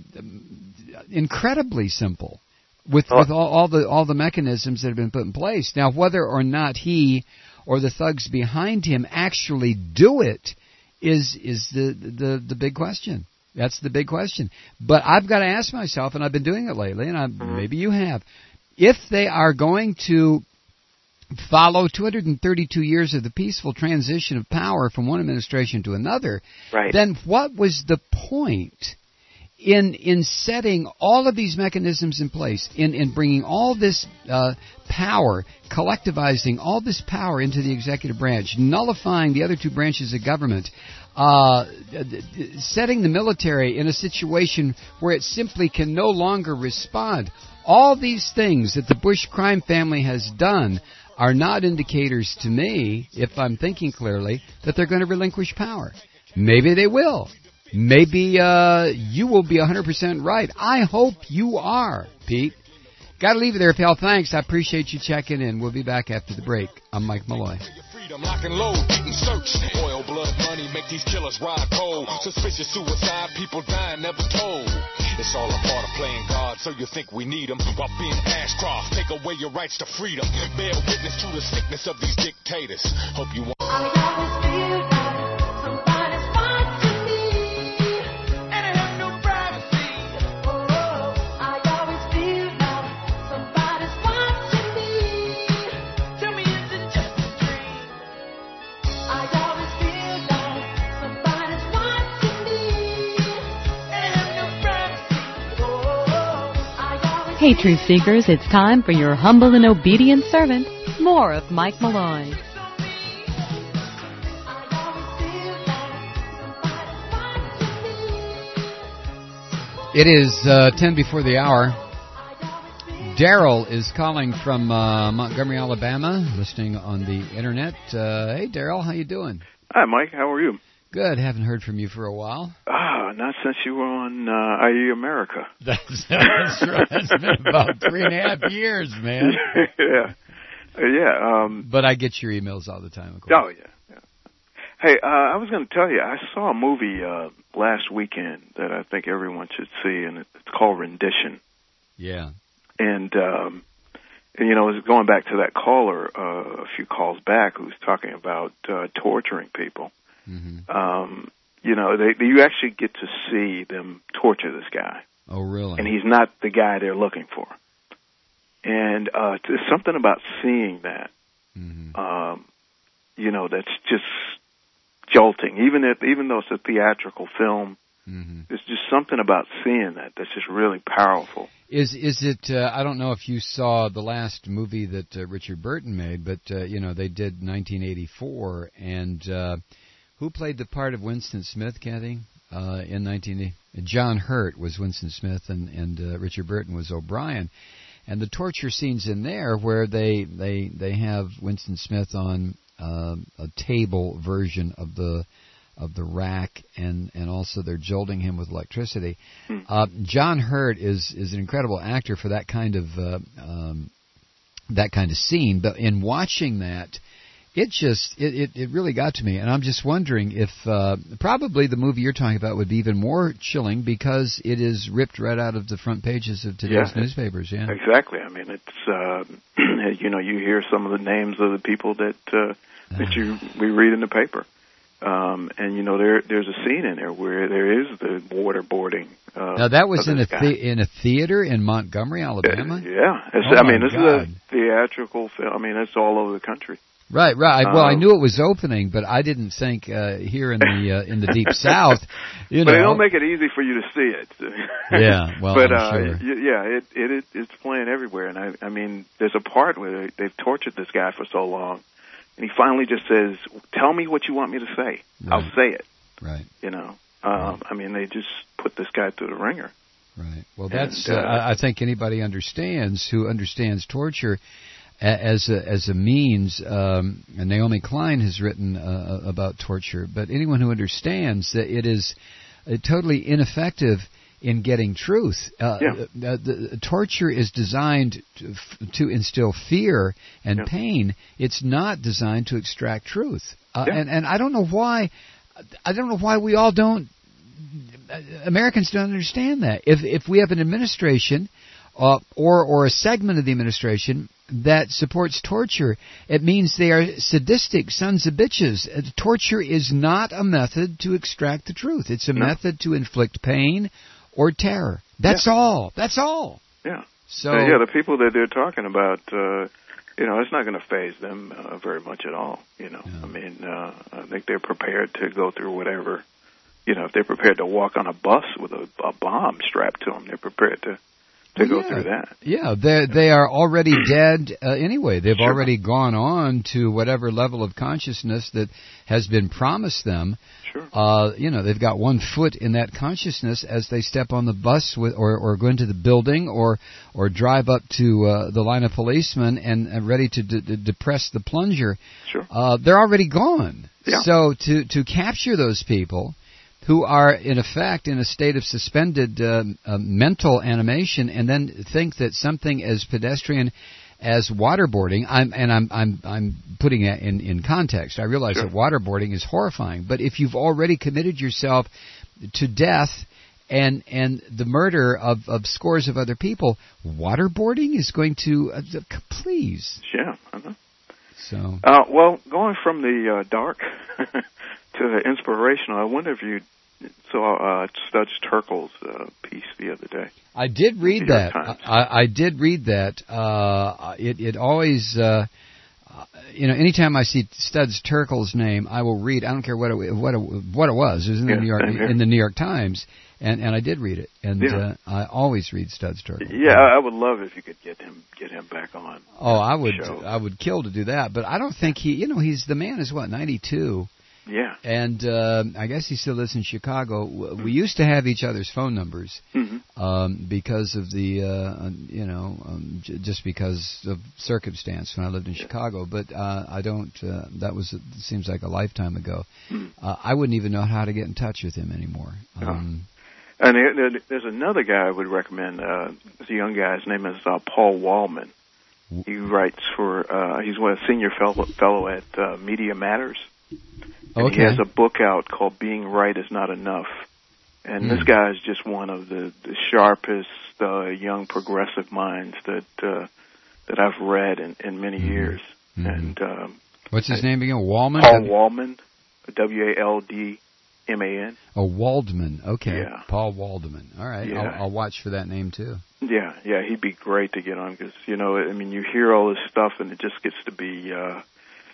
incredibly simple with oh. with all, all the all the mechanisms that have been put in place. Now, whether or not he or the thugs behind him actually do it is is the the, the big question. That's the big question. But I've got to ask myself, and I've been doing it lately, and I, maybe you have, if they are going to follow two hundred thirty-two years of the peaceful transition of power from one administration to another, right. then what was the point in in setting all of these mechanisms in place, in, in bringing all this uh, power, collectivizing all this power into the executive branch, nullifying the other two branches of government, uh, setting the military in a situation where it simply can no longer respond? All these things that the Bush crime family has done are not indicators to me, if I'm thinking clearly, that they're going to relinquish power. Maybe they will. Maybe uh, you will be one hundred percent right. I hope you are, Pete. Got to leave it there, pal. Thanks. I appreciate you checking in. We'll be back after the break. I'm Mike Malloy. Lock and load, beat and search. Oil, blood, money make these killers ride cold. Suspicious suicide, people dying, never told. It's all a part of playing God, so you think we need them. While being Ashcroft, take away your rights to freedom. Bear witness to the sickness of these dictators. Hope you want. Hey, truth seekers, it's time for your humble and obedient servant. More of Mike Malloy. It is uh, ten before the hour. Daryl is calling from uh, Montgomery, Alabama, listening on the internet. Uh, hey, Daryl, how you doing? Hi, Mike. How are you? Good. Haven't heard from you for a while. Ah, not since you were on uh, I E America. That's, that's right. It's been about three and a half years, man. yeah. Uh, yeah. Um, but I get your emails all the time, of course. Oh, yeah. yeah. Hey, uh, I was going to tell you, I saw a movie uh, last weekend that I think everyone should see, and it's called Rendition. Yeah. And, um, and you know, it was going back to that caller uh, a few calls back who was talking about uh, torturing people. Mm-hmm. Um, you know, they, they, you actually get to see them torture this guy. Oh, really? And he's not the guy they're looking for. And uh, there's something about seeing that, mm-hmm. um, you know, that's just jolting. Even if, even though it's a theatrical film, mm-hmm. there's just something about seeing that that's just really powerful. Is is it? Uh, I don't know if you saw the last movie that uh, Richard Burton made, but uh, you know they did nineteen eighty-four, and uh, who played the part of Winston Smith, Kathy? Uh, in nineteen eighty, John Hurt was Winston Smith, and and uh, Richard Burton was O'Brien. And the torture scenes in there, where they they they have Winston Smith on uh, a table version of the of the rack, and, and also they're jolting him with electricity. Hmm. Uh, John Hurt is is an incredible actor for that kind of uh, um, that kind of scene. But in watching that, it just it, it, it really got to me, and I'm just wondering if uh, probably the movie you're talking about would be even more chilling because it is ripped right out of the front pages of today's yeah, newspapers. Yeah, exactly. I mean, it's uh, you know you hear some of the names of the people that uh, that you we read in the paper. Um, and you know there there's a scene in there where there is the waterboarding. Uh, now that was in a guy. the, in a theater in Montgomery, Alabama. Uh, yeah, it's, oh I mean this God. is a theatrical film. I mean it's all over the country. Right, right. Well, um, I knew it was opening, but I didn't think uh, here in the uh, in the deep South. You but know, they don't make it easy for you to see it. yeah, well, but I'm uh, sure. y- yeah, it, it it it's playing everywhere, and I I mean there's a part where they, they've tortured this guy for so long. And he finally just says, "Tell me what you want me to say. Right. I'll say it." Right. You know, um, right. I mean, they just put this guy through the ringer. Right. Well, that's. And, uh, uh, I think anybody understands who understands torture as a, as a means. Um, and Naomi Klein has written uh, about torture, but anyone who understands that it is uh, totally ineffective in getting truth. Uh, yeah. the, the, torture is designed to, to instill fear and yeah. pain. It's not designed to extract truth. Uh, yeah. and, and I don't know why. I don't know why we all don't. Americans don't understand that. If if we have an administration, uh, or or a segment of the administration that supports torture, it means they are sadistic sons of bitches. Uh, Torture is not a method to extract the truth. It's a No. method to inflict pain or terror. That's Yeah. all. That's all. Yeah. So Uh, yeah, the people that they're talking about, uh, you know, it's not going to phase them uh, very much at all. You know, I mean, uh, I think they're prepared to go through whatever. You know, if they're prepared to walk on a bus with a, a bomb strapped to them, they're prepared to to go yeah. through that. Yeah, they they are already dead uh, anyway. They've Sure. already gone on to whatever level of consciousness that has been promised them. Sure. Uh, you know, they've got one foot in that consciousness as they step on the bus with, or or go into the building, or or drive up to uh, the line of policemen and, and ready to d- d- depress the plunger. Sure. Uh, they're already gone. Yeah. So to to capture those people, who are, in effect, in a state of suspended uh, uh, mental animation, and then think that something as pedestrian as waterboarding, I'm, and I'm, I'm, I'm putting it in, in context. I realize Sure. that waterboarding is horrifying, but if you've already committed yourself to death and and the murder of, of scores of other people, waterboarding is going to, uh, please. Yeah, I know. So. Uh, well, going from the uh, dark to the inspirational, I wonder if you saw uh, Studs Terkel's uh, piece the other day. I did read New York that. Times. I, I did read that. Uh, it, it always, uh, you know, anytime I see Studs Terkel's name, I will read. I don't care what it, what it, what it was. It was in the Yeah, New York same here. in the New York Times, and, and I did read it. And Yeah. uh, I always read Studs Terkel. Yeah, I I would love if you could get him get him back on. Oh, I would show. I would kill to do that, but I don't think he. You know, he's the man is what ninety-two. Yeah. And uh, I guess he still lives in Chicago. W- We used to have each other's phone numbers Mm-hmm. um, because of the, uh, you know, um, j- just because of circumstance when I lived in Chicago. But uh, I don't. Uh, that was it seems like a lifetime ago. Uh, I wouldn't even know how to get in touch with him anymore. Um, And there- there- there's another guy I would recommend. Uh, this young guy. His name is uh, Paul Wallman. He writes for. Uh, he's one a senior fellow, fellow at uh, Media Matters. And Okay. he has a book out called Being Right Is Not Enough. And this Hmm. guy is just one of the, the sharpest uh, young progressive minds that uh, that I've read in, in many years. Mhm. And um, What's his name again? Wallman. Paul Wallman, W A L D M A N. Oh, Waldman. Okay. Yeah. Paul Waldman. All right. Yeah. I'll, I'll watch for that name too. Yeah, yeah, he'd be great to get on because, you know, I mean, you hear all this stuff and it just gets to be, uh,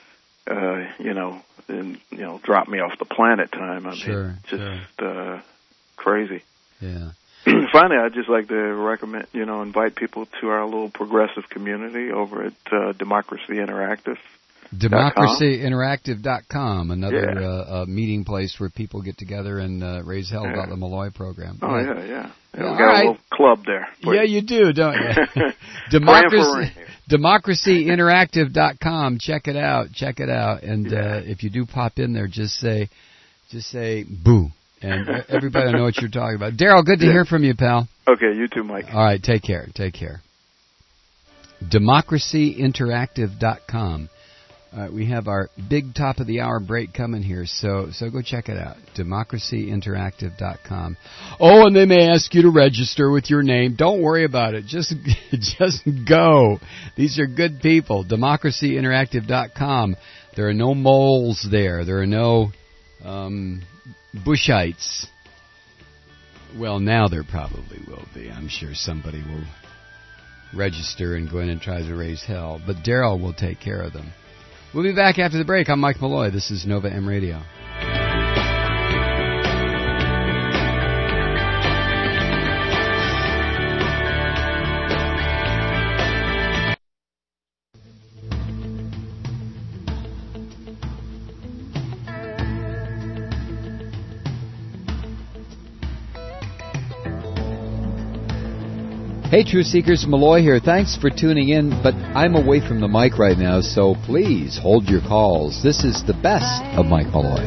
uh, you know, and, you know, drop me off the planet time. I Sure, mean, just sure. uh, crazy. Yeah. Finally, I'd just like to recommend, you know, invite people to our little progressive community over at uh, Democracy Interactive. democracy interactive dot com, another Yeah. uh, uh, meeting place where people get together and uh, raise hell about Yeah. the Malloy program. Oh, Right. yeah, yeah. yeah Yeah, we all got right. a little club there. Yeah, you do, don't you? Praying for Democracy, rain. democracy interactive dot com. Check it out. Check it out. And Yeah. uh, if you do pop in there, just say, just say boo, and everybody will know what you're talking about. Daryl, good to Yeah. hear from you, pal. Okay, you too, Mike. All right, take care. Take care. democracy interactive dot com. Uh, we have our big top of the hour break coming here, so so go check it out. democracy interactive dot com. Oh, and they may ask you to register with your name. Don't worry about it. Just just go. These are good people. democracy interactive dot com. There are no moles there. There are no um, Bushites. Well, now there probably will be. I'm sure somebody will register and go in and try to raise hell. But Daryl will take care of them. We'll be back after the break. I'm Mike Malloy. This is Nova M Radio. Hey, Truth Seekers, Malloy here. Thanks for tuning in, but I'm away from the mic right now, so please hold your calls. This is the best of Mike Malloy.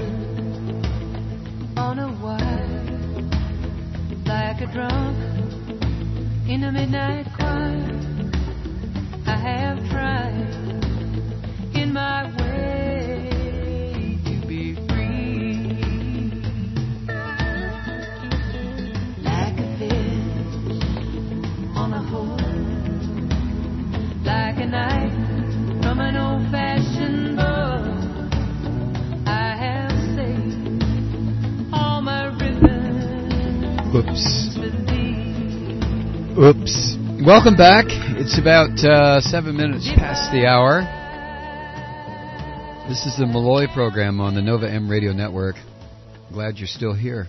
On a wire, like a drunk in a midnight choir, I have tried in my way to be free, like a fish on a hook, like a knife Oops. Welcome back. It's about uh, seven minutes past the hour. This is the Malloy program on the Nova M Radio Network. Glad you're still here.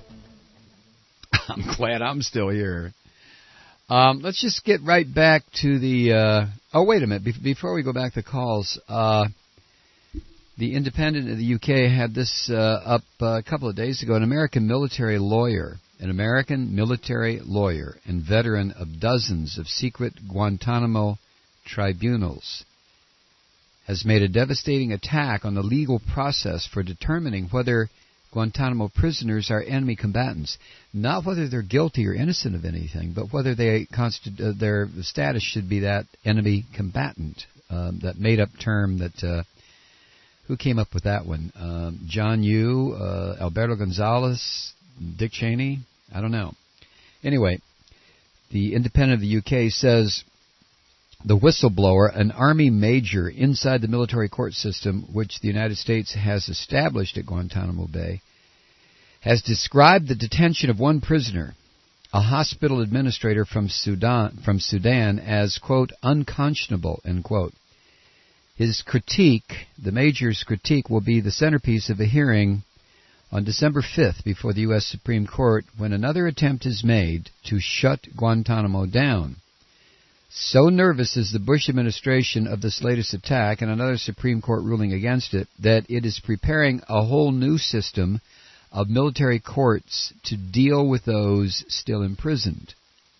I'm glad I'm still here. Um, let's just get right back to the... Uh, oh, wait a minute. Be- before we go back to calls, uh, the Independent of the U K had this uh, up uh, a couple of days ago. An American military lawyer, an American military lawyer and veteran of dozens of secret Guantanamo tribunals, has made a devastating attack on the legal process for determining whether Guantanamo prisoners are enemy combatants, not whether they're guilty or innocent of anything, but whether they consti- uh, their status should be that enemy combatant, um, that made-up term that, uh, who came up with that one? Um, John Yoo, uh, Alberto Gonzalez, Dick Cheney? I don't know. Anyway, the Independent of the U K says the whistleblower, an Army major inside the military court system which the United States has established at Guantanamo Bay, has described the detention of one prisoner, a hospital administrator from Sudan, from Sudan as, quote, unconscionable, end quote. His critique, the major's critique, will be the centerpiece of a hearing on December fifth before the U S Supreme Court when another attempt is made to shut Guantanamo down. So nervous is the Bush administration of this latest attack and another Supreme Court ruling against it that it is preparing a whole new system of military courts to deal with those still imprisoned.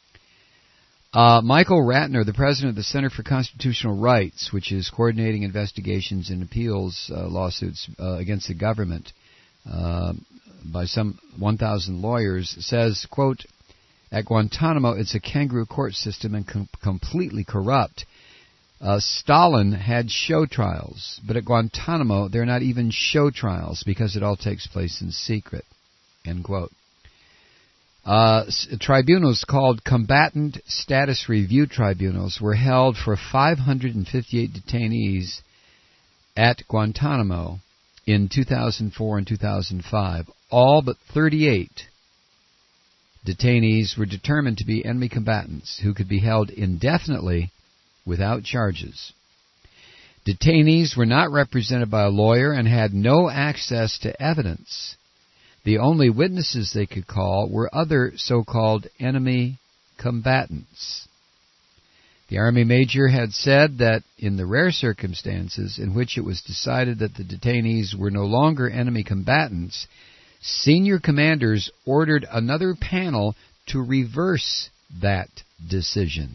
Uh, Michael Ratner, the president of the Center for Constitutional Rights, which is coordinating investigations and appeals uh, lawsuits uh, against the government uh, by some one thousand lawyers, says, quote, at Guantanamo, it's a kangaroo court system and com- completely corrupt. Uh, Stalin had show trials, but at Guantanamo, they're not even show trials because it all takes place in secret, end quote. Uh, s- tribunals called Combatant Status Review Tribunals were held for five hundred fifty-eight detainees at Guantanamo in two thousand four and two thousand five. All but thirty-eight detainees were determined to be enemy combatants who could be held indefinitely without charges. Detainees were not represented by a lawyer and had no access to evidence. The only witnesses they could call were other so-called enemy combatants. The Army major had said that in the rare circumstances in which it was decided that the detainees were no longer enemy combatants, senior commanders ordered another panel to reverse that decision.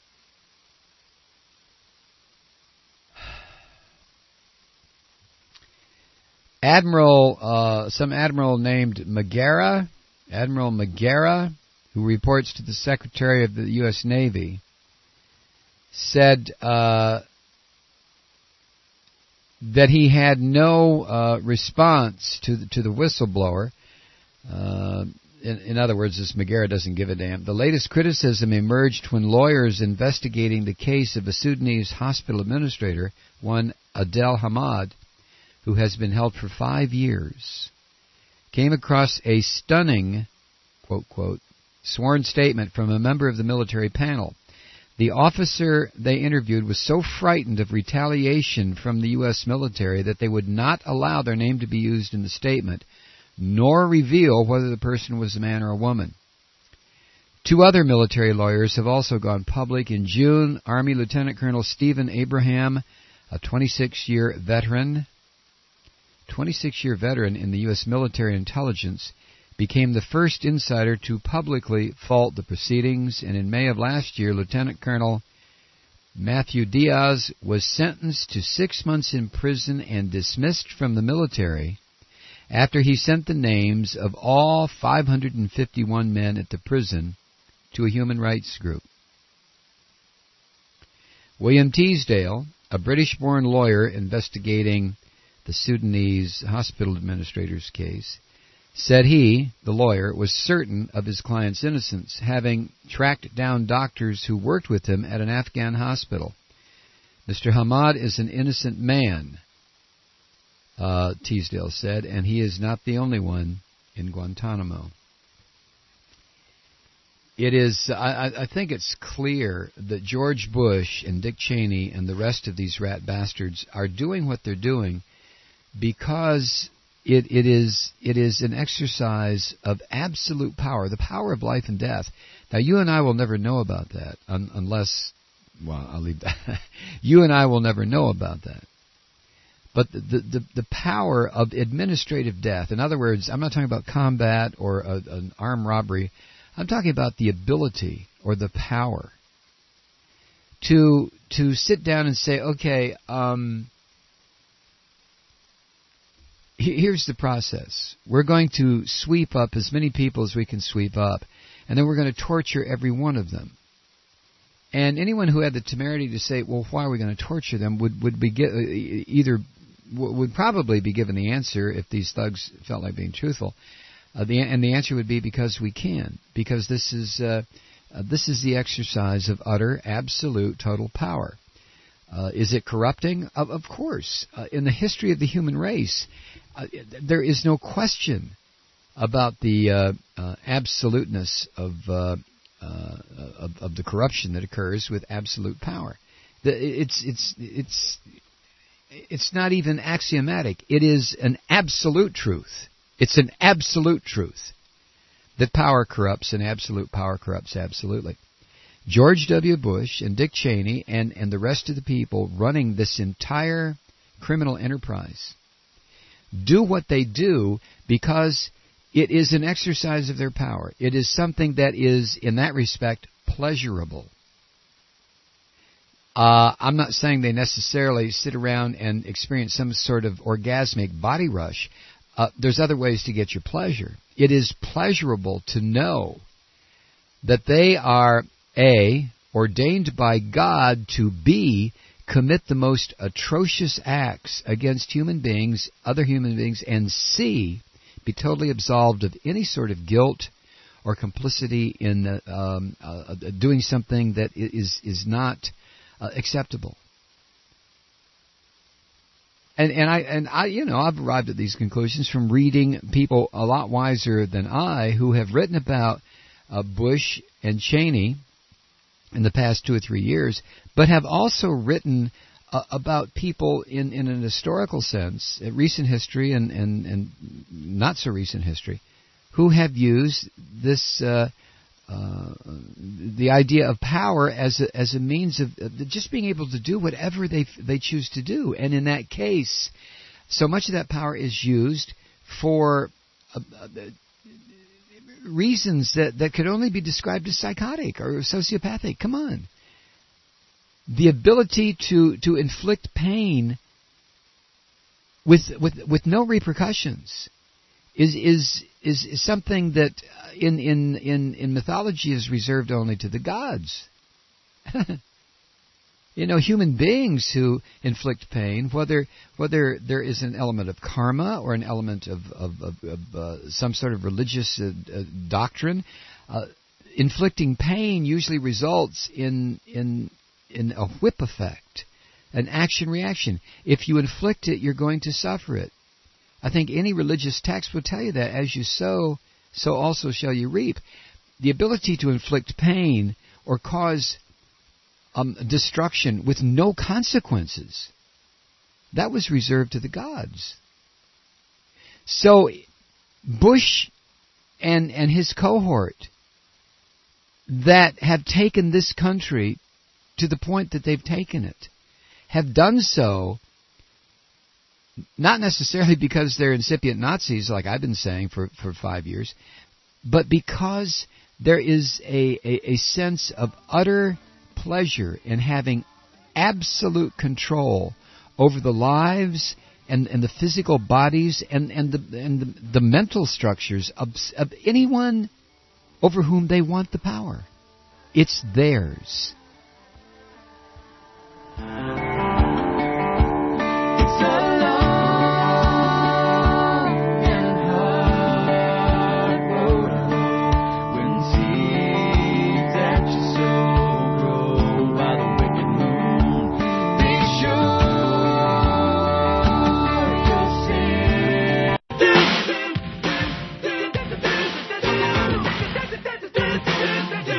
Admiral, uh, some admiral named Magara, Admiral Magara, who reports to the Secretary of the U S Navy, said uh, that he had no uh, response to the, to the whistleblower. Uh, in, in other words, this Magara doesn't give a damn. The latest criticism emerged when lawyers investigating the case of a Sudanese hospital administrator, one Adel Hamad, who has been held for five years, came across a stunning, quote, quote, sworn statement from a member of the military panel. The officer they interviewed was so frightened of retaliation from the U S military that they would not allow their name to be used in the statement, nor reveal whether the person was a man or a woman. Two other military lawyers have also gone public. In June, Army Lieutenant Colonel Stephen Abraham, a twenty-six-year veteran, twenty-six-year veteran in the U S military intelligence, became the first insider to publicly fault the proceedings, and in May of last year, Lieutenant Colonel Matthew Diaz was sentenced to six months in prison and dismissed from the military after he sent the names of all five hundred fifty-one men at the prison to a human rights group. William Teasdale, a British-born lawyer investigating the Sudanese hospital administrator's case, said he, the lawyer, was certain of his client's innocence, having tracked down doctors who worked with him at an Afghan hospital. Mister Hamad is an innocent man, uh, Teasdale said, and he is not the only one in Guantanamo. It is. I, I think it's clear that George Bush and Dick Cheney and the rest of these rat bastards are doing what they're doing because it, it is it is an exercise of absolute power, the power of life and death. Now, you and I will never know about that un, unless, well, I'll leave that. You and I will never know about that. But the, the the power of administrative death. In other words, I'm not talking about combat or a, an armed robbery. I'm talking about the ability or the power to to sit down and say, okay, um, he, here's the process. We're going to sweep up as many people as we can sweep up, and then we're going to torture every one of them. And anyone who had the temerity to say, well, why are we going to torture them, would would be get, either would probably be given the answer if these thugs felt like being truthful. Uh, the, and the answer would be because we can, because this is uh, uh, this is the exercise of utter, absolute, total power. Uh, is it corrupting? Of, of course. Uh, in the history of the human race, uh, there is no question about the uh, uh, absoluteness of, uh, uh, of of the corruption that occurs with absolute power. The, it's it's it's it's not even axiomatic. It is an absolute truth. It's an absolute truth that power corrupts, and absolute power corrupts absolutely. George W. Bush and Dick Cheney and, and the rest of the people running this entire criminal enterprise do what they do because it is an exercise of their power. It is something that is, in that respect, pleasurable. Uh, I'm not saying they necessarily sit around and experience some sort of orgasmic body rush. Uh, there's other ways to get your pleasure. It is pleasurable to know that they are, A, ordained by God to, B, commit the most atrocious acts against human beings, other human beings, and C, be totally absolved of any sort of guilt or complicity in uh, um, uh, doing something that is, is not uh, acceptable. And and I and I you know I've arrived at these conclusions from reading people a lot wiser than I who have written about uh, Bush and Cheney in the past two or three years, but have also written uh, about people in, in an historical sense, uh, recent history and, and, and not so recent history, who have used this uh, uh, the idea of power as a, as a means of uh, just being able to do whatever they they choose to do. And in that case, so much of that power is used for uh, uh, reasons that, that could only be described as psychotic or sociopathic. Come on. The ability to, to inflict pain with with with no repercussions is is is, is something that in, in, in, in mythology is reserved only to the gods. You know, human beings who inflict pain, whether whether there is an element of karma or an element of, of, of, of uh, some sort of religious uh, uh, doctrine, uh, inflicting pain usually results in in in a whip effect, an action-reaction. If you inflict it, you're going to suffer it. I think any religious text will tell you that as you sow, so also shall you reap. The ability to inflict pain or cause um, destruction with no consequences, that was reserved to the gods. So Bush and and his cohort that have taken this country to the point that they've taken it have done so not necessarily because they're incipient Nazis, like I've been saying for, for five years, but because there is a, a, a sense of utter pleasure in having absolute control over the lives and, and the physical bodies and, and, the, and the, the mental structures of, of anyone over whom they want the power. It's theirs. Thank you.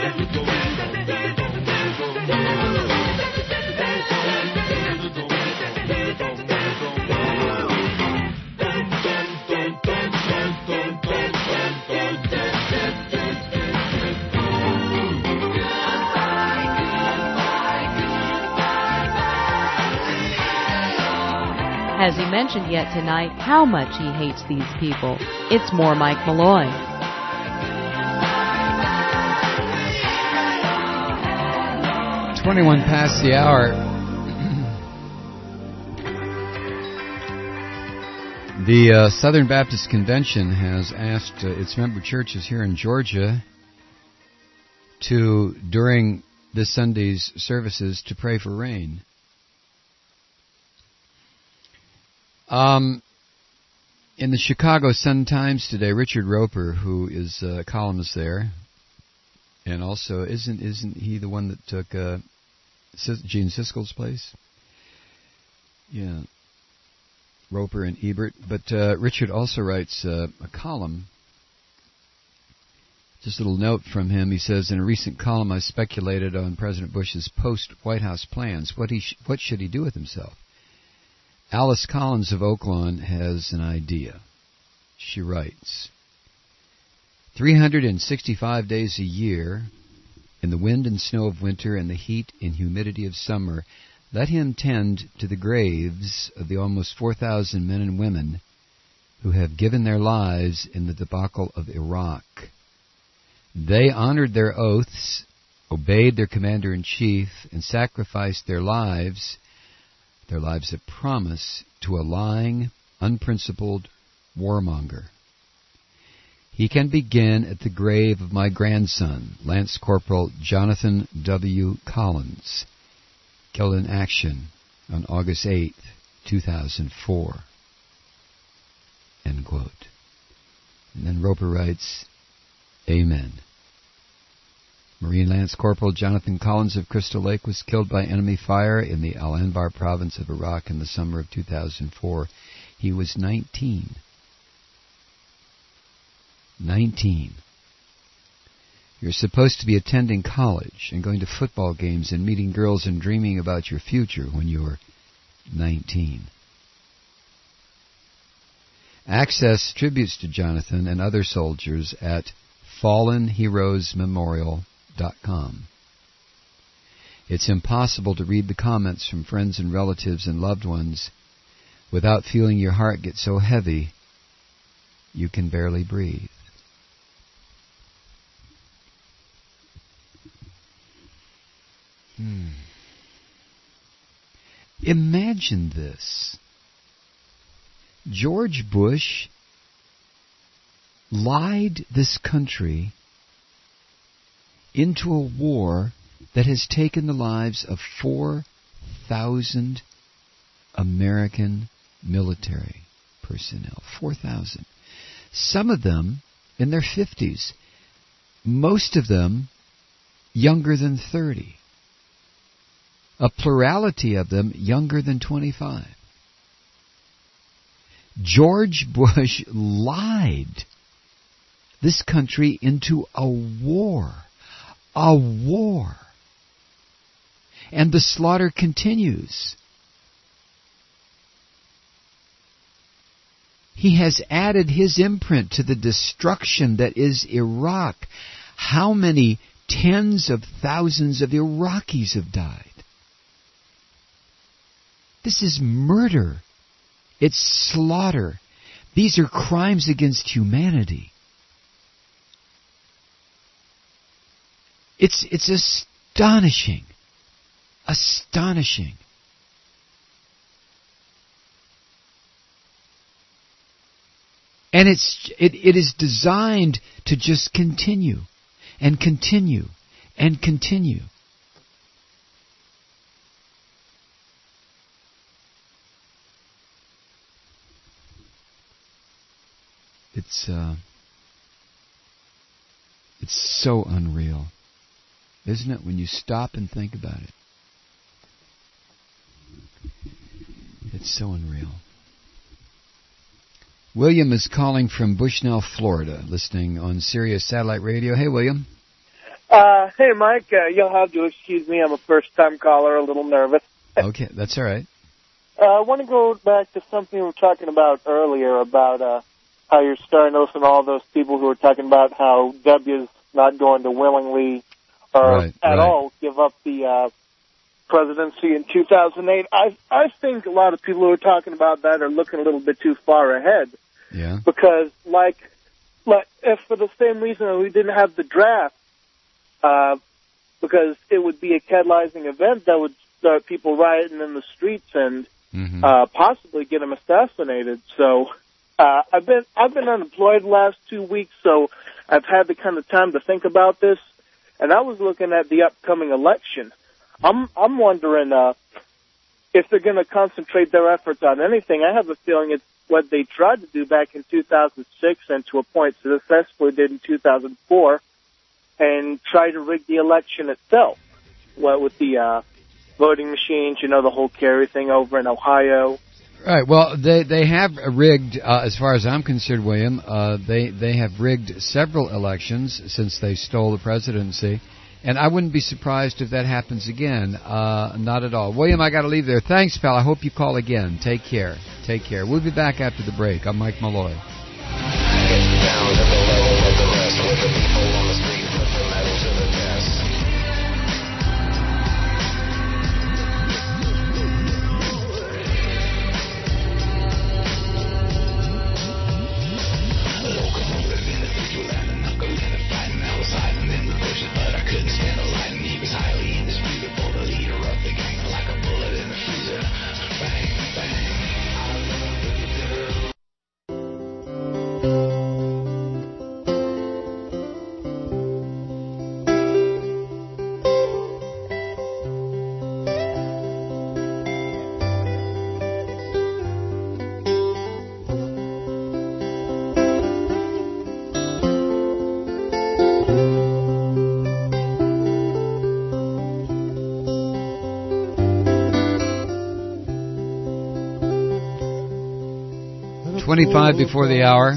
Has he mentioned yet tonight how much he hates these people? It's more Mike Malloy. twenty-one past the hour. The uh, Southern Baptist Convention has asked uh, its member churches here in Georgia to, during this Sunday's services, to pray for rain. Um, in the Chicago Sun-Times today, Richard Roper, who is a columnist there, and also isn't isn't he the one that took uh, Gene Siskel's place? Yeah, Roper and Ebert. But uh, Richard also writes uh, a column. Just a little note from him. He says, in a recent column, I speculated on President Bush's post-White House plans. What he sh- what should he do with himself? Alice Collins of Oaklawn has an idea. She writes, three hundred sixty-five days a year, in the wind and snow of winter and the heat and humidity of summer, let him tend to the graves of the almost four thousand men and women who have given their lives in the debacle of Iraq. They honored their oaths, obeyed their commander-in-chief, and sacrificed their lives, their lives of promise, to a lying, unprincipled warmonger. He can begin at the grave of my grandson, Lance Corporal Jonathan W. Collins, killed in action on August eighth, two thousand four. End quote. And then Roper writes, Amen. Marine Lance Corporal Jonathan Collins of Crystal Lake was killed by enemy fire in the Al-Anbar province of Iraq in the summer of two thousand four. He was nineteen. nineteen. You're supposed to be attending college and going to football games and meeting girls and dreaming about your future when you're nineteen. Access tributes to Jonathan and other soldiers at fallen heroes memorial dot com. It's impossible to read the comments from friends and relatives and loved ones without feeling your heart get so heavy you can barely breathe. Hmm. Imagine this. George Bush lied this country into a war that has taken the lives of four thousand American military personnel. four thousand. Some of them in their fifties. Most of them younger than thirty. A plurality of them younger than twenty-five. George Bush lied this country into a war. A war. And the slaughter continues. He has added his imprint to the destruction that is Iraq. How many tens of thousands of Iraqis have died? This is murder. It's slaughter. These are crimes against humanity. It's it's astonishing. Astonishing. And it's it, it is designed to just continue and continue and continue. It's uh, it's so unreal, isn't it, when you stop and think about it? It's so unreal. William is calling from Bushnell, Florida, listening on Sirius Satellite Radio. Hey, William. Uh, hey, Mike. Uh, you'll have to excuse me. I'm a first-time caller, a little nervous. Okay, that's all right. Uh, I want to go back to something we were talking about earlier about uh, how you're starting to listen to all those people who are talking about how W is not going to willingly or right, at right. all give up the uh, presidency in two thousand eight. I I think a lot of people who are talking about that are looking a little bit too far ahead. Yeah. Because, like, like if for the same reason we didn't have the draft, uh, because it would be a catalyzing event that would start people rioting in the streets and mm-hmm. uh, possibly get them assassinated. So uh, I've been I've been unemployed the last two weeks, so I've had the kind of time to think about this. And I was looking at the upcoming election. I'm I'm wondering uh, if they're going to concentrate their efforts on anything. I have a feeling it's what they tried to do back in two thousand six and to a point successfully did in two thousand four, and try to rig the election itself. What with the uh, voting machines, you know, the whole Kerry thing over in Ohio. Right. Well, they they have rigged, uh, as far as I'm concerned, William. Uh, they they have rigged several elections since they stole the presidency, and I wouldn't be surprised if that happens again. Uh, not at all. William, I got to leave there. Thanks, pal. I hope you call again. Take care. Take care. We'll be back after the break. I'm Mike Malloy. twenty-five before the hour.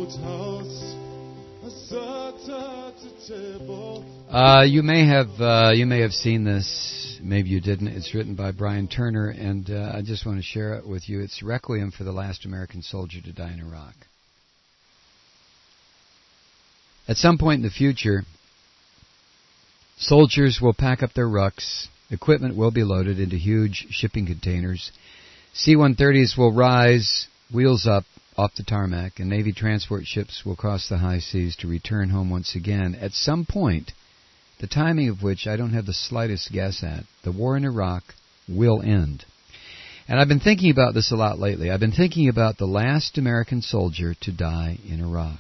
Uh, you may have uh, you may have seen this. Maybe you didn't. It's written by Brian Turner, and uh, I just want to share it with you. It's Requiem for the Last American Soldier to Die in Iraq. At some point in the future, soldiers will pack up their rucks. Equipment will be loaded into huge shipping containers. C one thirties will rise, wheels up, off the tarmac, and Navy transport ships will cross the high seas to return home once again. At some point, the timing of which I don't have the slightest guess at, the war in Iraq will end. And I've been thinking about this a lot lately. I've been thinking about the last American soldier to die in Iraq.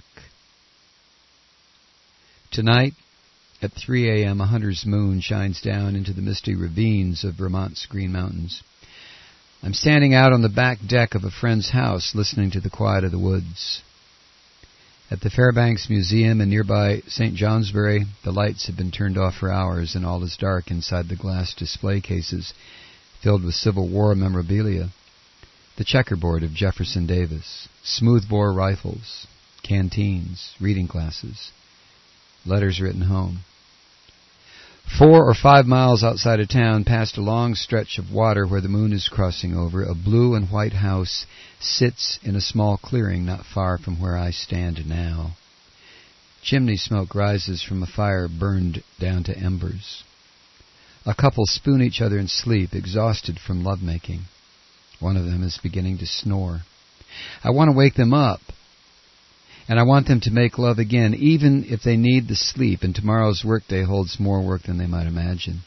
Tonight, at three a.m., a hunter's moon shines down into the misty ravines of Vermont's Green Mountains. I'm standing out on the back deck of a friend's house listening to the quiet of the woods. At the Fairbanks Museum in nearby Saint Johnsbury, the lights have been turned off for hours and all is dark inside the glass display cases filled with Civil War memorabilia. The checkerboard of Jefferson Davis, smoothbore rifles, canteens, reading glasses, letters written home. Four or five miles outside of town, past a long stretch of water where the moon is crossing over, a blue and white house sits in a small clearing not far from where I stand now. Chimney smoke rises from a fire burned down to embers. A couple spoon each other in sleep, exhausted from lovemaking. One of them is beginning to snore. I want to wake them up. And I want them to make love again, even if they need the sleep, and tomorrow's workday holds more work than they might imagine.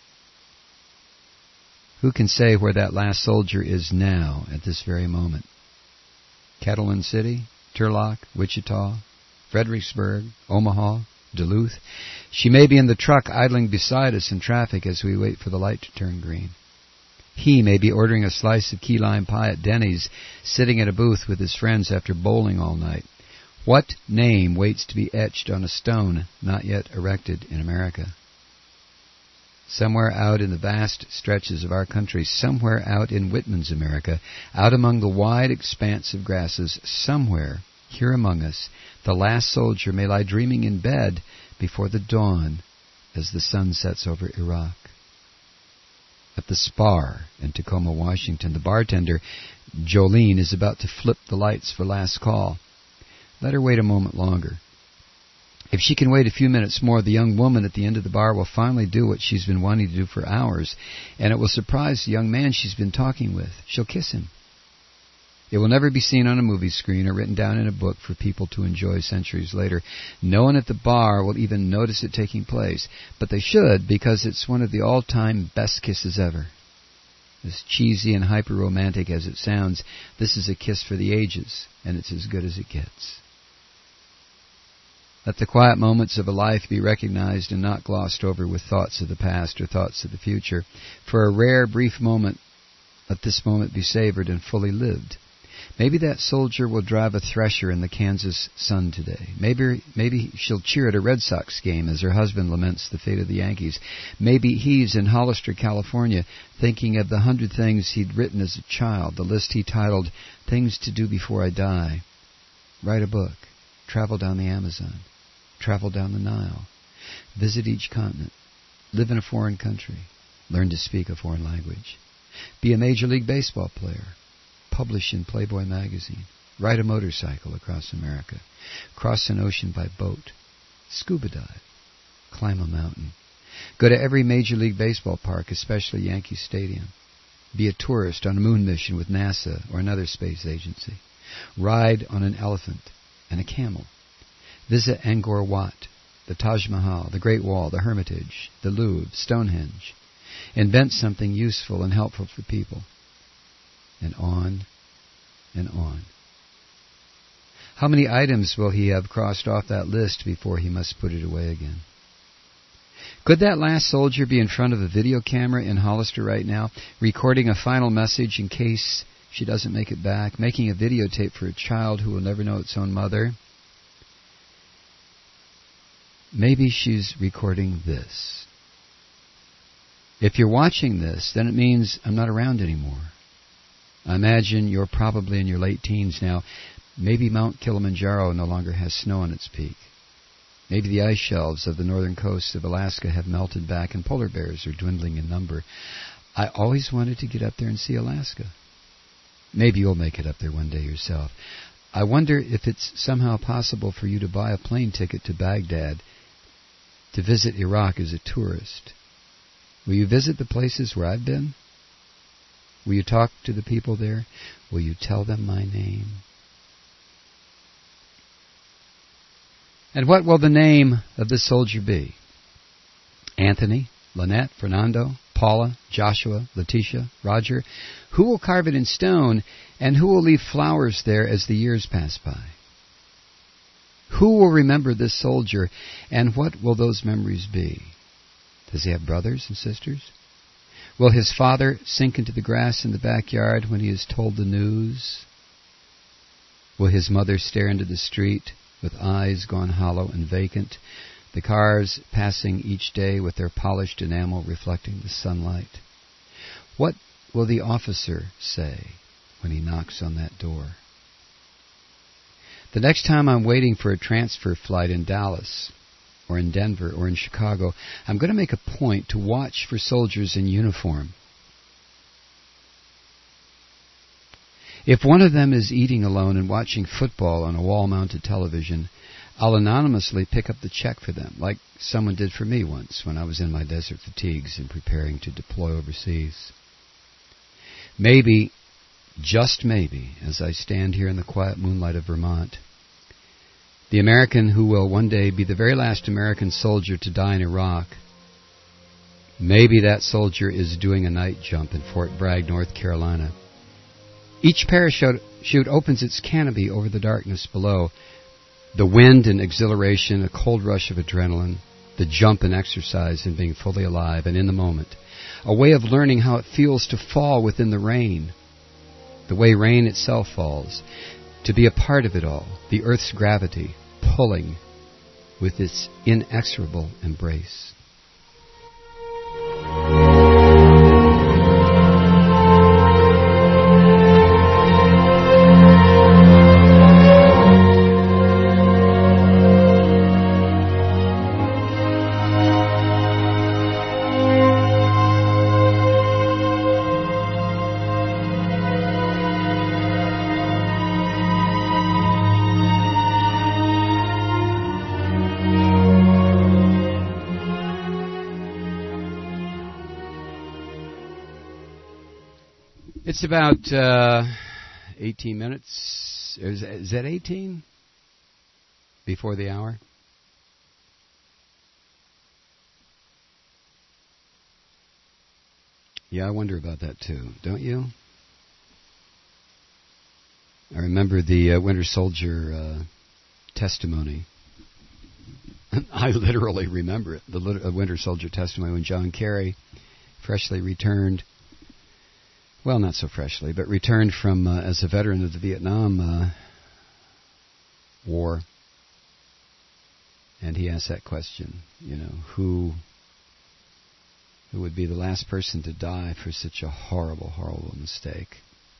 Who can say where that last soldier is now, at this very moment? Kettleman City, Turlock, Wichita, Fredericksburg, Omaha, Duluth. She may be in the truck idling beside us in traffic as we wait for the light to turn green. He may be ordering a slice of key lime pie at Denny's, sitting at a booth with his friends after bowling all night. What name waits to be etched on a stone not yet erected in America? Somewhere out in the vast stretches of our country, somewhere out in Whitman's America, out among the wide expanse of grasses, somewhere here among us, the last soldier may lie dreaming in bed before the dawn as the sun sets over Iraq. At the Spar in Tacoma, Washington, the bartender, Jolene, is about to flip the lights for last call. Let her wait a moment longer. If she can wait a few minutes more, the young woman at the end of the bar will finally do what she's been wanting to do for hours, and it will surprise the young man she's been talking with. She'll kiss him. It will never be seen on a movie screen or written down in a book for people to enjoy centuries later. No one at the bar will even notice it taking place, but they should, because it's one of the all-time best kisses ever. As cheesy and hyper-romantic as it sounds, this is a kiss for the ages, and it's as good as it gets. Let the quiet moments of a life be recognized and not glossed over with thoughts of the past or thoughts of the future. For a rare, brief moment, let this moment be savored and fully lived. Maybe that soldier will drive a thresher in the Kansas sun today. Maybe maybe she'll cheer at a Red Sox game as her husband laments the fate of the Yankees. Maybe he's in Hollister, California, thinking of the hundred things he'd written as a child, the list he titled, Things to Do Before I Die. Write a book. Travel down the Amazon. Travel down the Nile. Visit each continent. Live in a foreign country. Learn to speak a foreign language. Be a Major League Baseball player. Publish in Playboy magazine. Ride a motorcycle across America. Cross an ocean by boat. Scuba dive. Climb a mountain. Go to every Major League Baseball park, especially Yankee Stadium. Be a tourist on a moon mission with NASA or another space agency. Ride on an elephant and a camel. Visit Angkor Wat, the Taj Mahal, the Great Wall, the Hermitage, the Louvre, Stonehenge. Invent something useful and helpful for people. And on and on. How many items will he have crossed off that list before he must put it away again? Could that last soldier be in front of a video camera in Hollister right now, recording a final message in case she doesn't make it back, making a videotape for a child who will never know its own mother? Maybe she's recording this. If you're watching this, then it means I'm not around anymore. I imagine you're probably in your late teens now. Maybe Mount Kilimanjaro no longer has snow on its peak. Maybe the ice shelves of the northern coast of Alaska have melted back and polar bears are dwindling in number. I always wanted to get up there and see Alaska. Maybe you'll make it up there one day yourself. I wonder if it's somehow possible for you to buy a plane ticket to Baghdad to visit Iraq as a tourist. Will you visit the places where I've been? Will you talk to the people there? Will you tell them my name? And what will the name of this soldier be? Anthony, Lynette, Fernando, Paula, Joshua, Letitia, Roger? Who will carve it in stone, and who will leave flowers there as the years pass by? Who will remember this soldier, and what will those memories be? Does he have brothers and sisters? Will his father sink into the grass in the backyard when he is told the news? Will his mother stare into the street with eyes gone hollow and vacant, the cars passing each day with their polished enamel reflecting the sunlight? What will the officer say when he knocks on that door? The next time I'm waiting for a transfer flight in Dallas, or in Denver, or in Chicago, I'm going to make a point to watch for soldiers in uniform. If one of them is eating alone and watching football on a wall-mounted television, I'll anonymously pick up the check for them, like someone did for me once when I was in my desert fatigues and preparing to deploy overseas. Maybe, just maybe, as I stand here in the quiet moonlight of Vermont, the American who will one day be the very last American soldier to die in Iraq, maybe that soldier is doing a night jump in Fort Bragg, North Carolina. Each parachute chute opens its canopy over the darkness below. The wind and exhilaration, a cold rush of adrenaline, the jump and exercise and being fully alive and in the moment. A way of learning how it feels to fall within the rain, the way rain itself falls, to be a part of it all, the earth's gravity pulling with its inexorable embrace. It's about uh, eighteen minutes. Is, is that eighteen? Before the hour? Yeah, I wonder about that too, don't you? I remember the uh, Winter Soldier uh, testimony. I literally remember it, the lit- uh, Winter Soldier testimony when John Kerry, freshly returned, well, not so freshly, but returned from uh, as a veteran of the Vietnam uh, War, and he asked that question, you know, who who would be the last person to die for such a horrible, horrible mistake.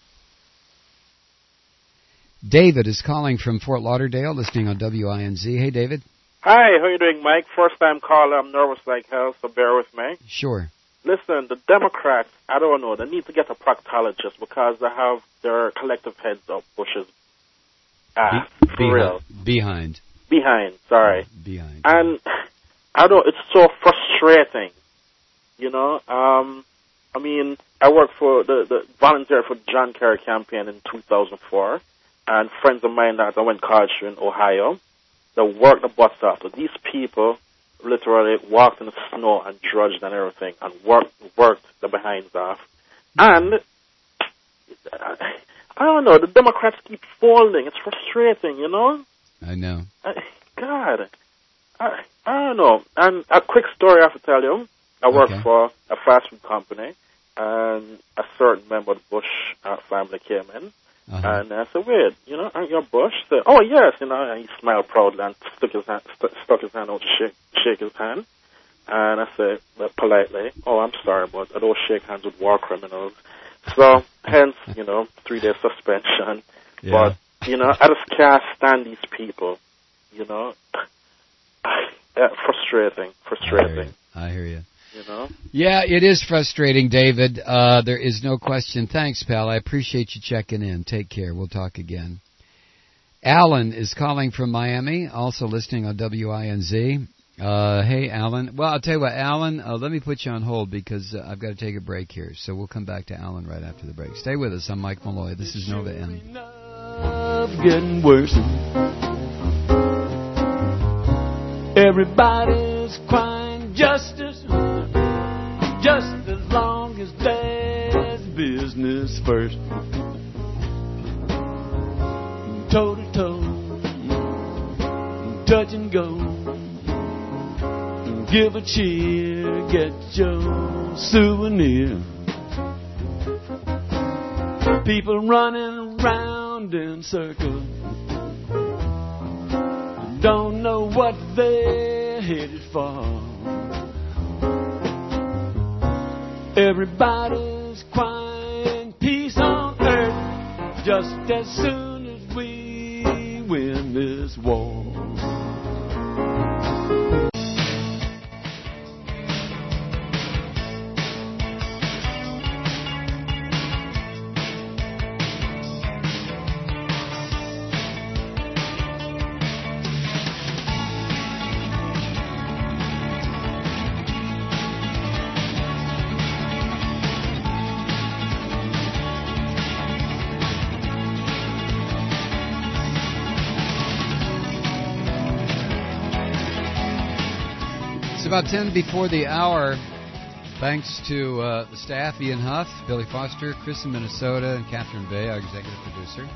David is calling from Fort Lauderdale, listening on W I N Z. Hey, David. Hi, how you doing, Mike? First time caller. I'm nervous like hell, so bear with me. Sure. Listen, the Democrats, I don't know, they need to get a proctologist because they have their collective heads up Bush's ass, Be- for behind, real. Behind. Behind, sorry. Behind. And, I don't, it's so frustrating, you know? Um, I mean, I worked for the, the volunteer for the John Kerry campaign in two thousand four, and friends of mine that I went to college in Ohio, they worked the butts off. So these people literally walked in the snow and drudged and everything and worked, worked the behinds off. And, I don't know, the Democrats keep folding. It's frustrating, you know? I know. I, God, I, I don't know. And a quick story I have to tell you. I work Okay. for a fast food company, and a certain member of the Bush uh, family came in. Uh-huh. And I said, wait, you know, aren't you Bush? He said, oh, yes, you know, and he smiled proudly and stuck his hand, st- stuck his hand out to shake, shake his hand. And I said, well, politely, oh, I'm sorry, but I don't shake hands with war criminals. So, hence, you know, three-day suspension. Yeah. But, you know, I just can't stand these people, you know. Yeah, frustrating, frustrating. I hear you. You know? Yeah, it is frustrating, David. Uh, there is no question. Thanks, pal. I appreciate you checking in. Take care. We'll talk again. Alan is calling from Miami, also listening on W I N Z. Uh, hey, Alan. Well, I'll tell you what, Alan, uh, let me put you on hold because uh, I've got to take a break here. So we'll come back to Alan right after the break. Stay with us. I'm Mike Malloy. This is Nova M. Getting worse. Everybody's crying justice, just as long as there's business first. Toe to toe, touch and go. Give a cheer, get your souvenir. People running around in circles, don't know what they're headed for. Everybody's crying peace on earth just as soon as we win this war. It's about ten before the hour. Thanks to uh, the staff, Ian Huff, Billy Foster, Chris in Minnesota, and Catherine Bay, our executive producer.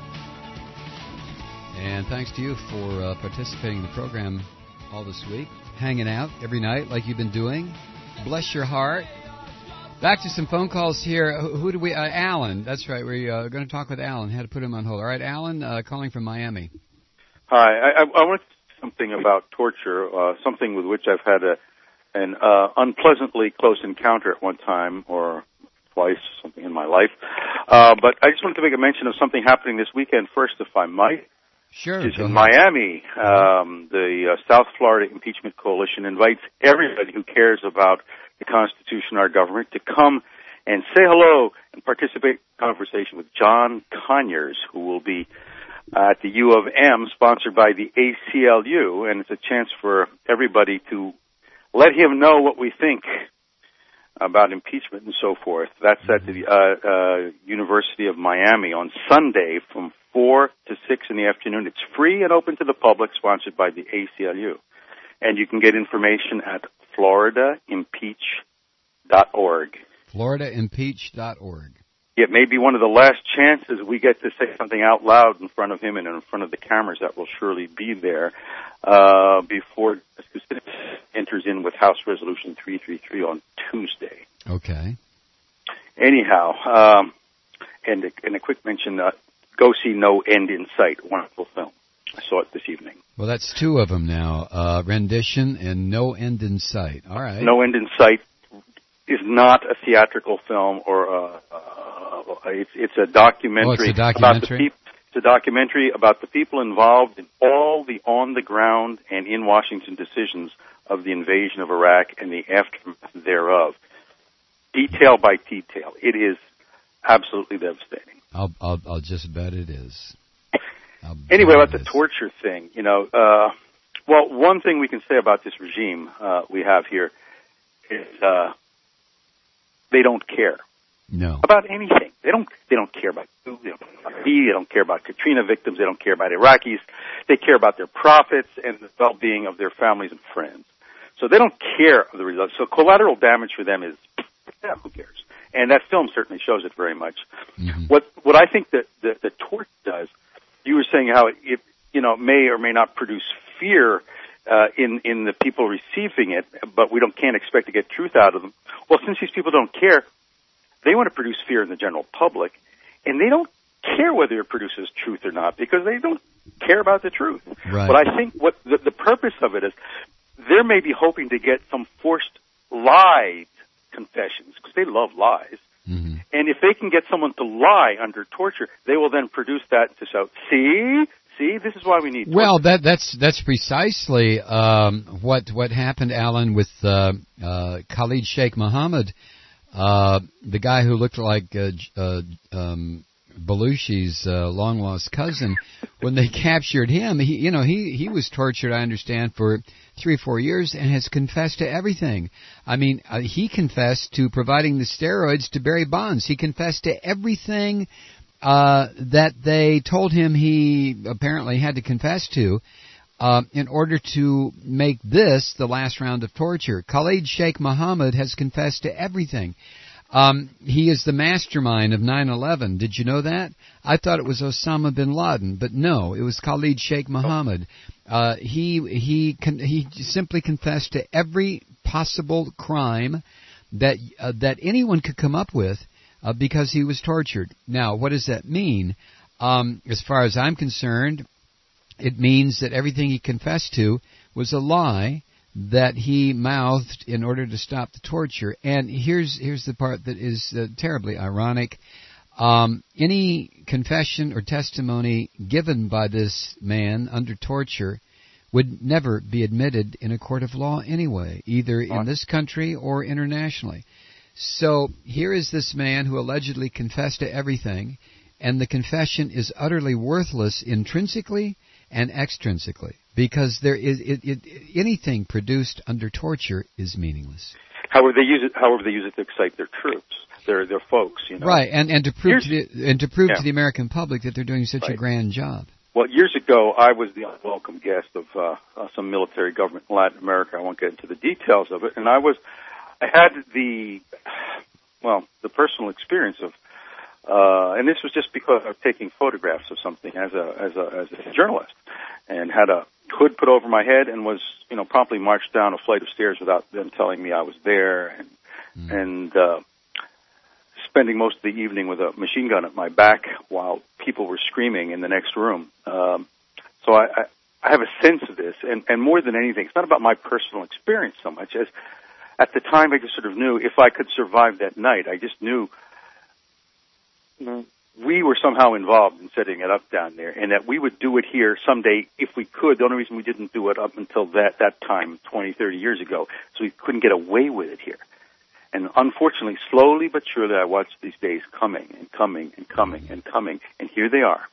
And thanks to you for uh, participating in the program all this week, hanging out every night like you've been doing. Bless your heart. Back to some phone calls here. Who, who do we? Uh, Alan. That's right. We're uh, going to talk with Alan. Had to put him on hold. All right, Alan, uh, calling from Miami. Hi. I, I, I want to say something about torture, uh, something with which I've had a an uh, unpleasantly close encounter at one time or twice, something in my life. Uh, but I just wanted to make a mention of something happening this weekend first, if I might. Sure. It's go in ahead. Miami. Um, the uh, South Florida Impeachment Coalition invites everybody who cares about the Constitution, our government, to come and say hello and participate in a conversation with John Conyers, who will be uh, at the U of M, sponsored by the A C L U, and it's a chance for everybody to let him know what we think about impeachment and so forth. That's at the uh, uh, University of Miami on Sunday from four to six in the afternoon. It's free and open to the public, sponsored by the A C L U. And you can get information at florida impeach dot org. florida impeach dot org. It may be one of the last chances we get to say something out loud in front of him and in front of the cameras that will surely be there uh, before enters in with House Resolution three thirty-three on Tuesday. Okay. Anyhow, um, and, a, and a quick mention, uh, go see No End in Sight, wonderful film. I saw it this evening. Well, that's two of them now, uh, Rendition and No End in Sight. All right. No End in Sight is not a theatrical film or a, uh, it's, it's a documentary. Oh, it's a About the documentary? peop- it's a documentary about the people involved in all the on-the-ground and in Washington decisions of the invasion of Iraq and the aftermath thereof. Detail by detail. It is absolutely devastating. I'll, I'll, I'll just bet it is. I'll Anyway, bet about it the is. torture thing, you know, uh, well, one thing we can say about this regime uh, we have here is uh, they don't care No. about anything. They don't. They don't care about you. They don't care about me. They don't care about Katrina victims. They don't care about Iraqis. They care about their profits and the well-being of their families and friends. So they don't care of the results. So collateral damage for them is, yeah, who cares? And that film certainly shows it very much. Mm-hmm. What what I think that the, the torch does, you were saying how it, you know, may or may not produce fear uh, in in the people receiving it, but we don't can't expect to get truth out of them. Well, since these people don't care, they want to produce fear in the general public, and they don't care whether it produces truth or not because they don't care about the truth. Right. But I think what the, the purpose of it is, they're maybe hoping to get some forced lied confessions because they love lies. Mm-hmm. And if they can get someone to lie under torture, they will then produce that to show, see, see, this is why we need torture. Well, that that's that's precisely um, what what happened, Alan, with uh, uh, Khalid Sheikh Mohammed, uh, the guy who looked like uh, uh, um, Belushi's uh, long lost cousin. When they captured him, he you know he he was tortured, I understand, for three or four years and has confessed to everything. I mean, uh, he confessed to providing the steroids to Barry Bonds. He confessed to everything uh, that they told him he apparently had to confess to uh, in order to make this the last round of torture. Khalid Sheikh Mohammed has confessed to everything. Um, he is the mastermind of nine eleven. Did you know that? I thought it was Osama bin Laden, but no, it was Khalid Sheikh Mohammed. Uh, he he con- he simply confessed to every possible crime that uh, that anyone could come up with uh, because he was tortured. Now, what does that mean? Um, as far as I'm concerned, it means that everything he confessed to was a lie that he mouthed in order to stop the torture. And here's here's the part that is uh, terribly ironic. Um, any confession or testimony given by this man under torture would never be admitted in a court of law anyway, either in this country or internationally. So here is this man who allegedly confessed to everything, and the confession is utterly worthless intrinsically and extrinsically, because there is it, it, anything produced under torture is meaningless. However, they use it. However, they use it to excite their troops, their their folks. You know, right? And and to prove to the, and to prove yeah. to the American public that they're doing such right. a grand job. Well, years ago, I was the unwelcome guest of uh, uh, some military government in Latin America. I won't get into the details of it, and I was, I had the, well, the personal experience of. Uh, and this was just because I was taking photographs of something as a as a as a journalist, and had a hood put over my head, and was you know promptly marched down a flight of stairs without them telling me I was there, and mm. and uh, spending most of the evening with a machine gun at my back while people were screaming in the next room. Um, so I, I I have a sense of this, and and more than anything, it's not about my personal experience so much as at the time I just sort of knew if I could survive that night. I just knew. We were somehow involved in setting it up down there, and that we would do it here someday if we could. The only reason we didn't do it up until that, that time, twenty, thirty years ago, so we couldn't get away with it here. And unfortunately, slowly but surely, I watched these days coming and coming and coming and coming, and here they are.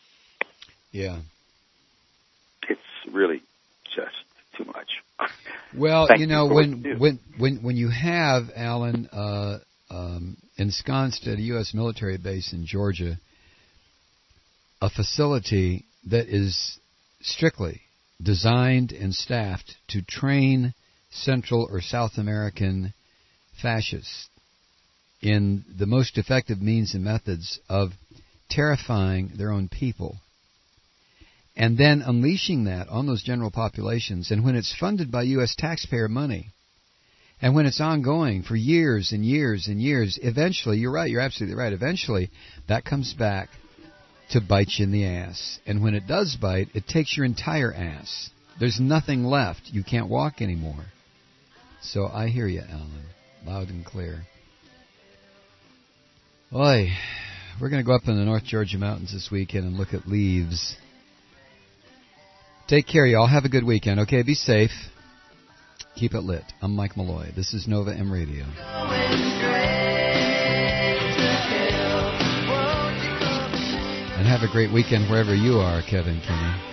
Yeah. It's really just too much. Well, Thank you know, you for when what you do. when when when you have Alan uh, um, ensconced at a U S military base in Georgia, a facility that is strictly designed and staffed to train Central or South American fascists in the most effective means and methods of terrifying their own people, and then unleashing that on those general populations, and when it's funded by U S taxpayer money, and when it's ongoing for years and years and years, eventually, you're right, you're absolutely right, eventually that comes back to bite you in the ass. And when it does bite, it takes your entire ass. There's nothing left. You can't walk anymore. So I hear you, Alan, loud and clear. Boy, we're going to go up in the North Georgia mountains this weekend and look at leaves. Take care, y'all. Have a good weekend, okay? Be safe. Keep it lit. I'm Mike Malloy. This is Nova M Radio. And have a great weekend wherever you are, Kevin Kinney.